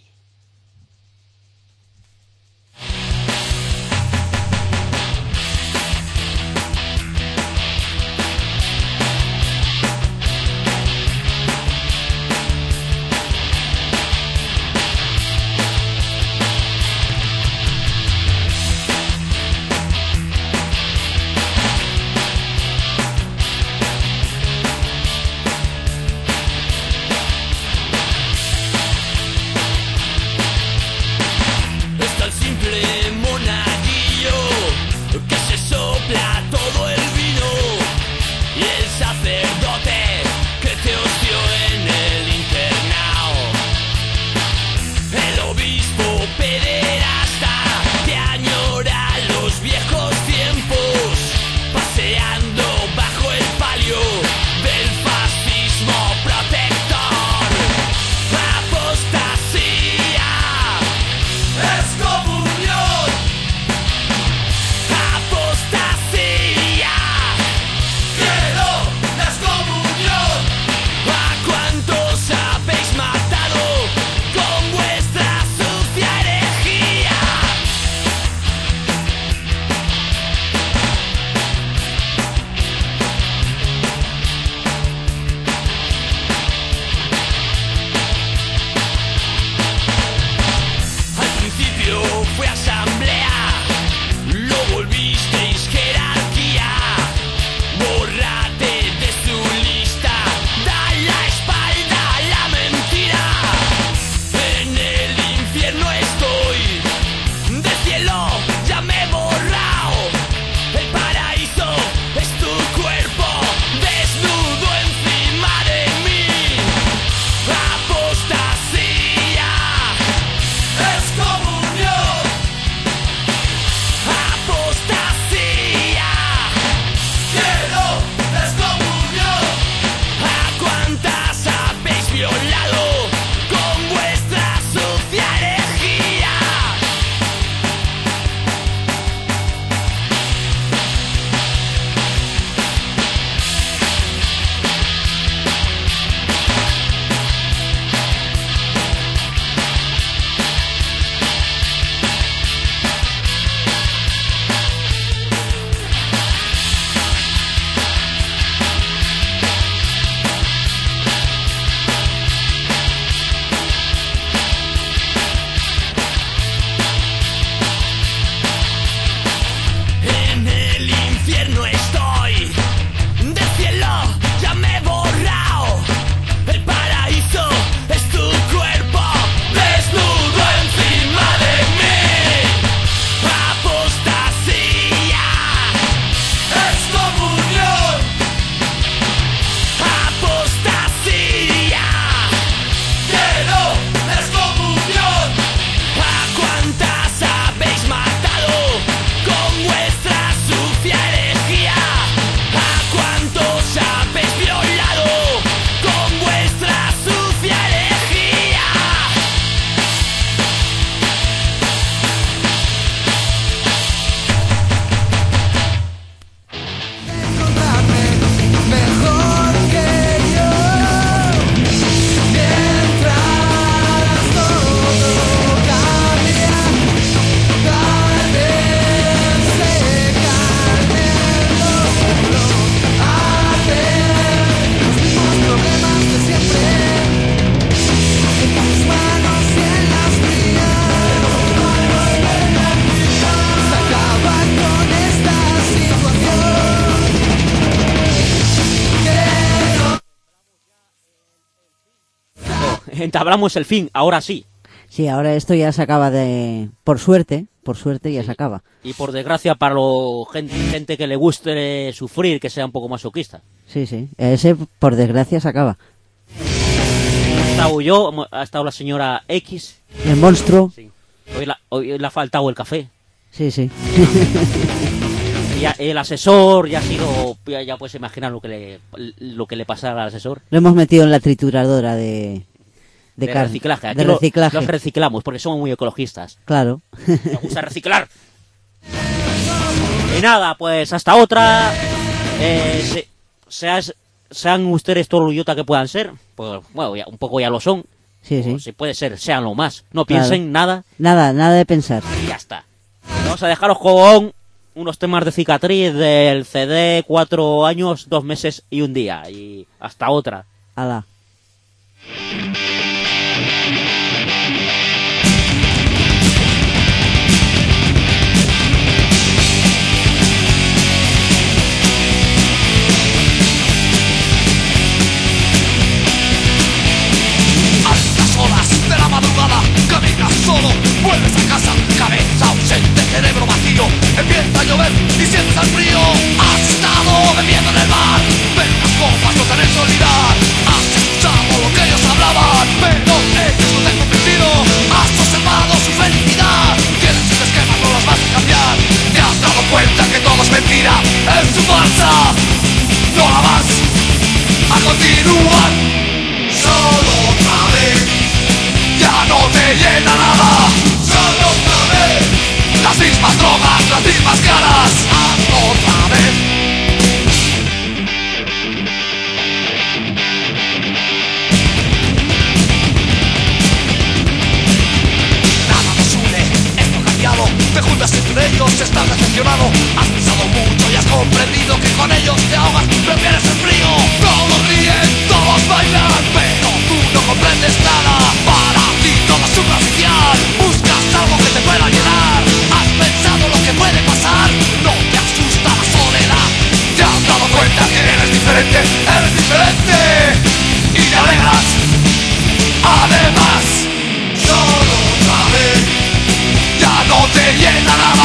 ya me he borrado. El paraíso es tu cuerpo desnudo encima de mí. Apostasía es comunión. Apostasía quiero descomunión. ¿A cuántas habéis violado con vuestra sucia herejía? En el infierno estoy, del cielo ya me he borrado. El paraíso es tu cuerpo desnudo encima de mí. Apostasía es comunión. Apostasía quiero descomunión. ¿A cuántas habéis matado con vuestra sucia herejía? ¿A cuántos habéis violado con vuestra sucia herejía? Mejor que yo, mientras todo cambia, tal vez se calmen los muros, hacer los mismos problemas de siempre, en tus manos y en las mías. Se acaba con esta situación. Entablamos el fin, ahora sí. Sí, ahora esto ya se acaba de... Por suerte, por suerte ya se acaba. Y por desgracia para lo gente, gente que le guste sufrir, que sea un poco masoquista. Sí, sí. Ese, por desgracia, se acaba. He estado yo, ha estado la señora X. El monstruo. Sí. Hoy, la- hoy le ha faltado el café. Sí, sí. Y ya- el asesor ya ha sido... Ya, ya puedes imaginar lo que le lo que le pasará al asesor. Lo hemos metido en la trituradora de... De, De carne. reciclaje. Aquí De lo- reciclaje. Los reciclamos porque somos muy ecologistas. Claro. Nos gusta reciclar. Y nada, pues hasta otra. Eh, se- seas- sean ustedes todo lo idiota que puedan ser. Pues bueno, ya- un poco ya lo son. Sí, sí. O si puede ser, sean lo más. No Claro. piensen nada Nada, nada de pensar. y ya está. Vamos a dejaros con unos temas de cicatriz del C D cuatro años, dos meses y un día. Y hasta otra. Ala. Altas horas de la madrugada, caminas solo, vuelves a casa, cabeza ausente, cerebro vacío, empieza a llover y sientes el frío. Has estado bebiendo en el bar, pero las copas no te han hecho olvidar. Has escuchado lo que ellos hablaban, pero ellos no te han comprendido. Has observado su felicidad, tienen sus esquemas, no los vas a cambiar. Te has dado cuenta que todo es mentira, es su farsa. No la vas a continuar. Solo otra vez, ya no te llena nada. Solo otra vez, las mismas drogas, las mismas caras. Hazlo otra vez. Nada nos une, esto ha cambiado. Te juntas entre ellos, estás decepcionado. Has pensado mucho y has comprendido que con ellos te ahogas, prefieres el frío. Todos ríen, todos bailan, pero tú no comprendes nada. Para ti todo es superficial, buscas algo que te pueda llenar. Has pensado lo que puede pasar, no te asusta la soledad. Te has dado cuenta que eres diferente, eres diferente y te alegras. Además, solo otra vez, ya no te llena nada.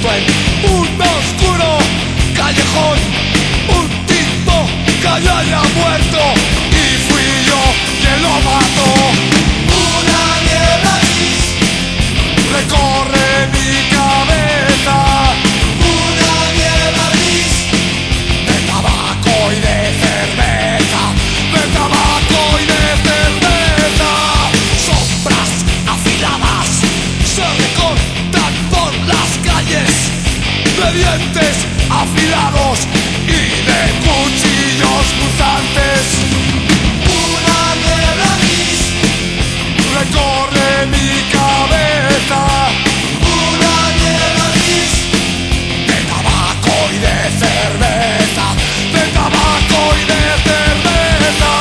justo en un oscuro callejón un tipo que ya haya muerto y fui yo quien lo mató. Una niebla gris recorre mi cabeza, una niebla gris de tabaco y de cerveza, de tabaco y de cerveza. Sombras afiladas se recortan por las calles de dientes afilados y de cuchillos punzantes. Una niebla gris recorre mi cabeza, una niebla gris de tabaco y de cerveza, de tabaco y de cerveza.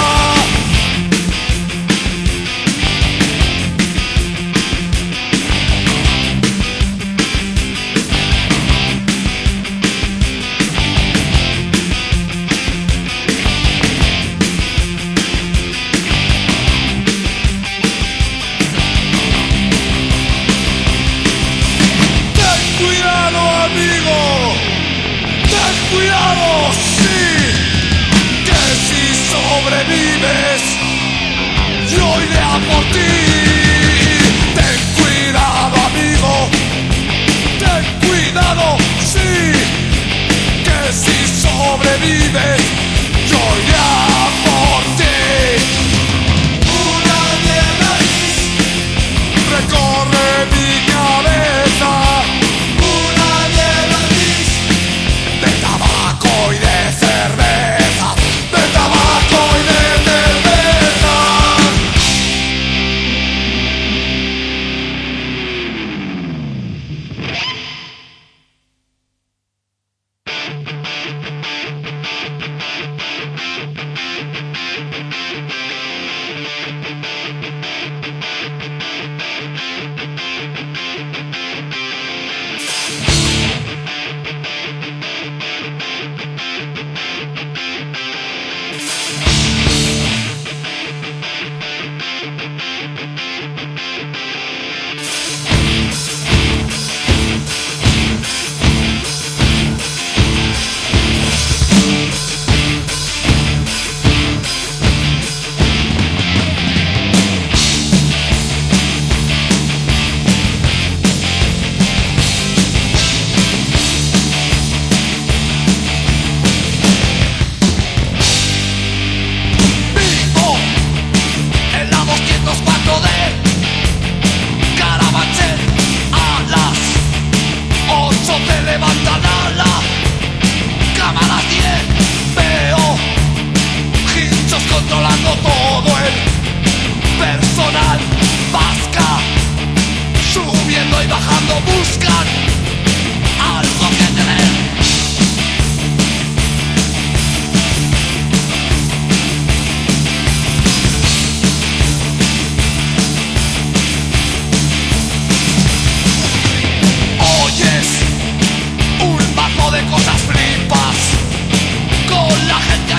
Cuidado, sí, que si sobrevives, yo iré a por ti. Ten cuidado, amigo, ten cuidado, sí, que si sobrevives, yo iré a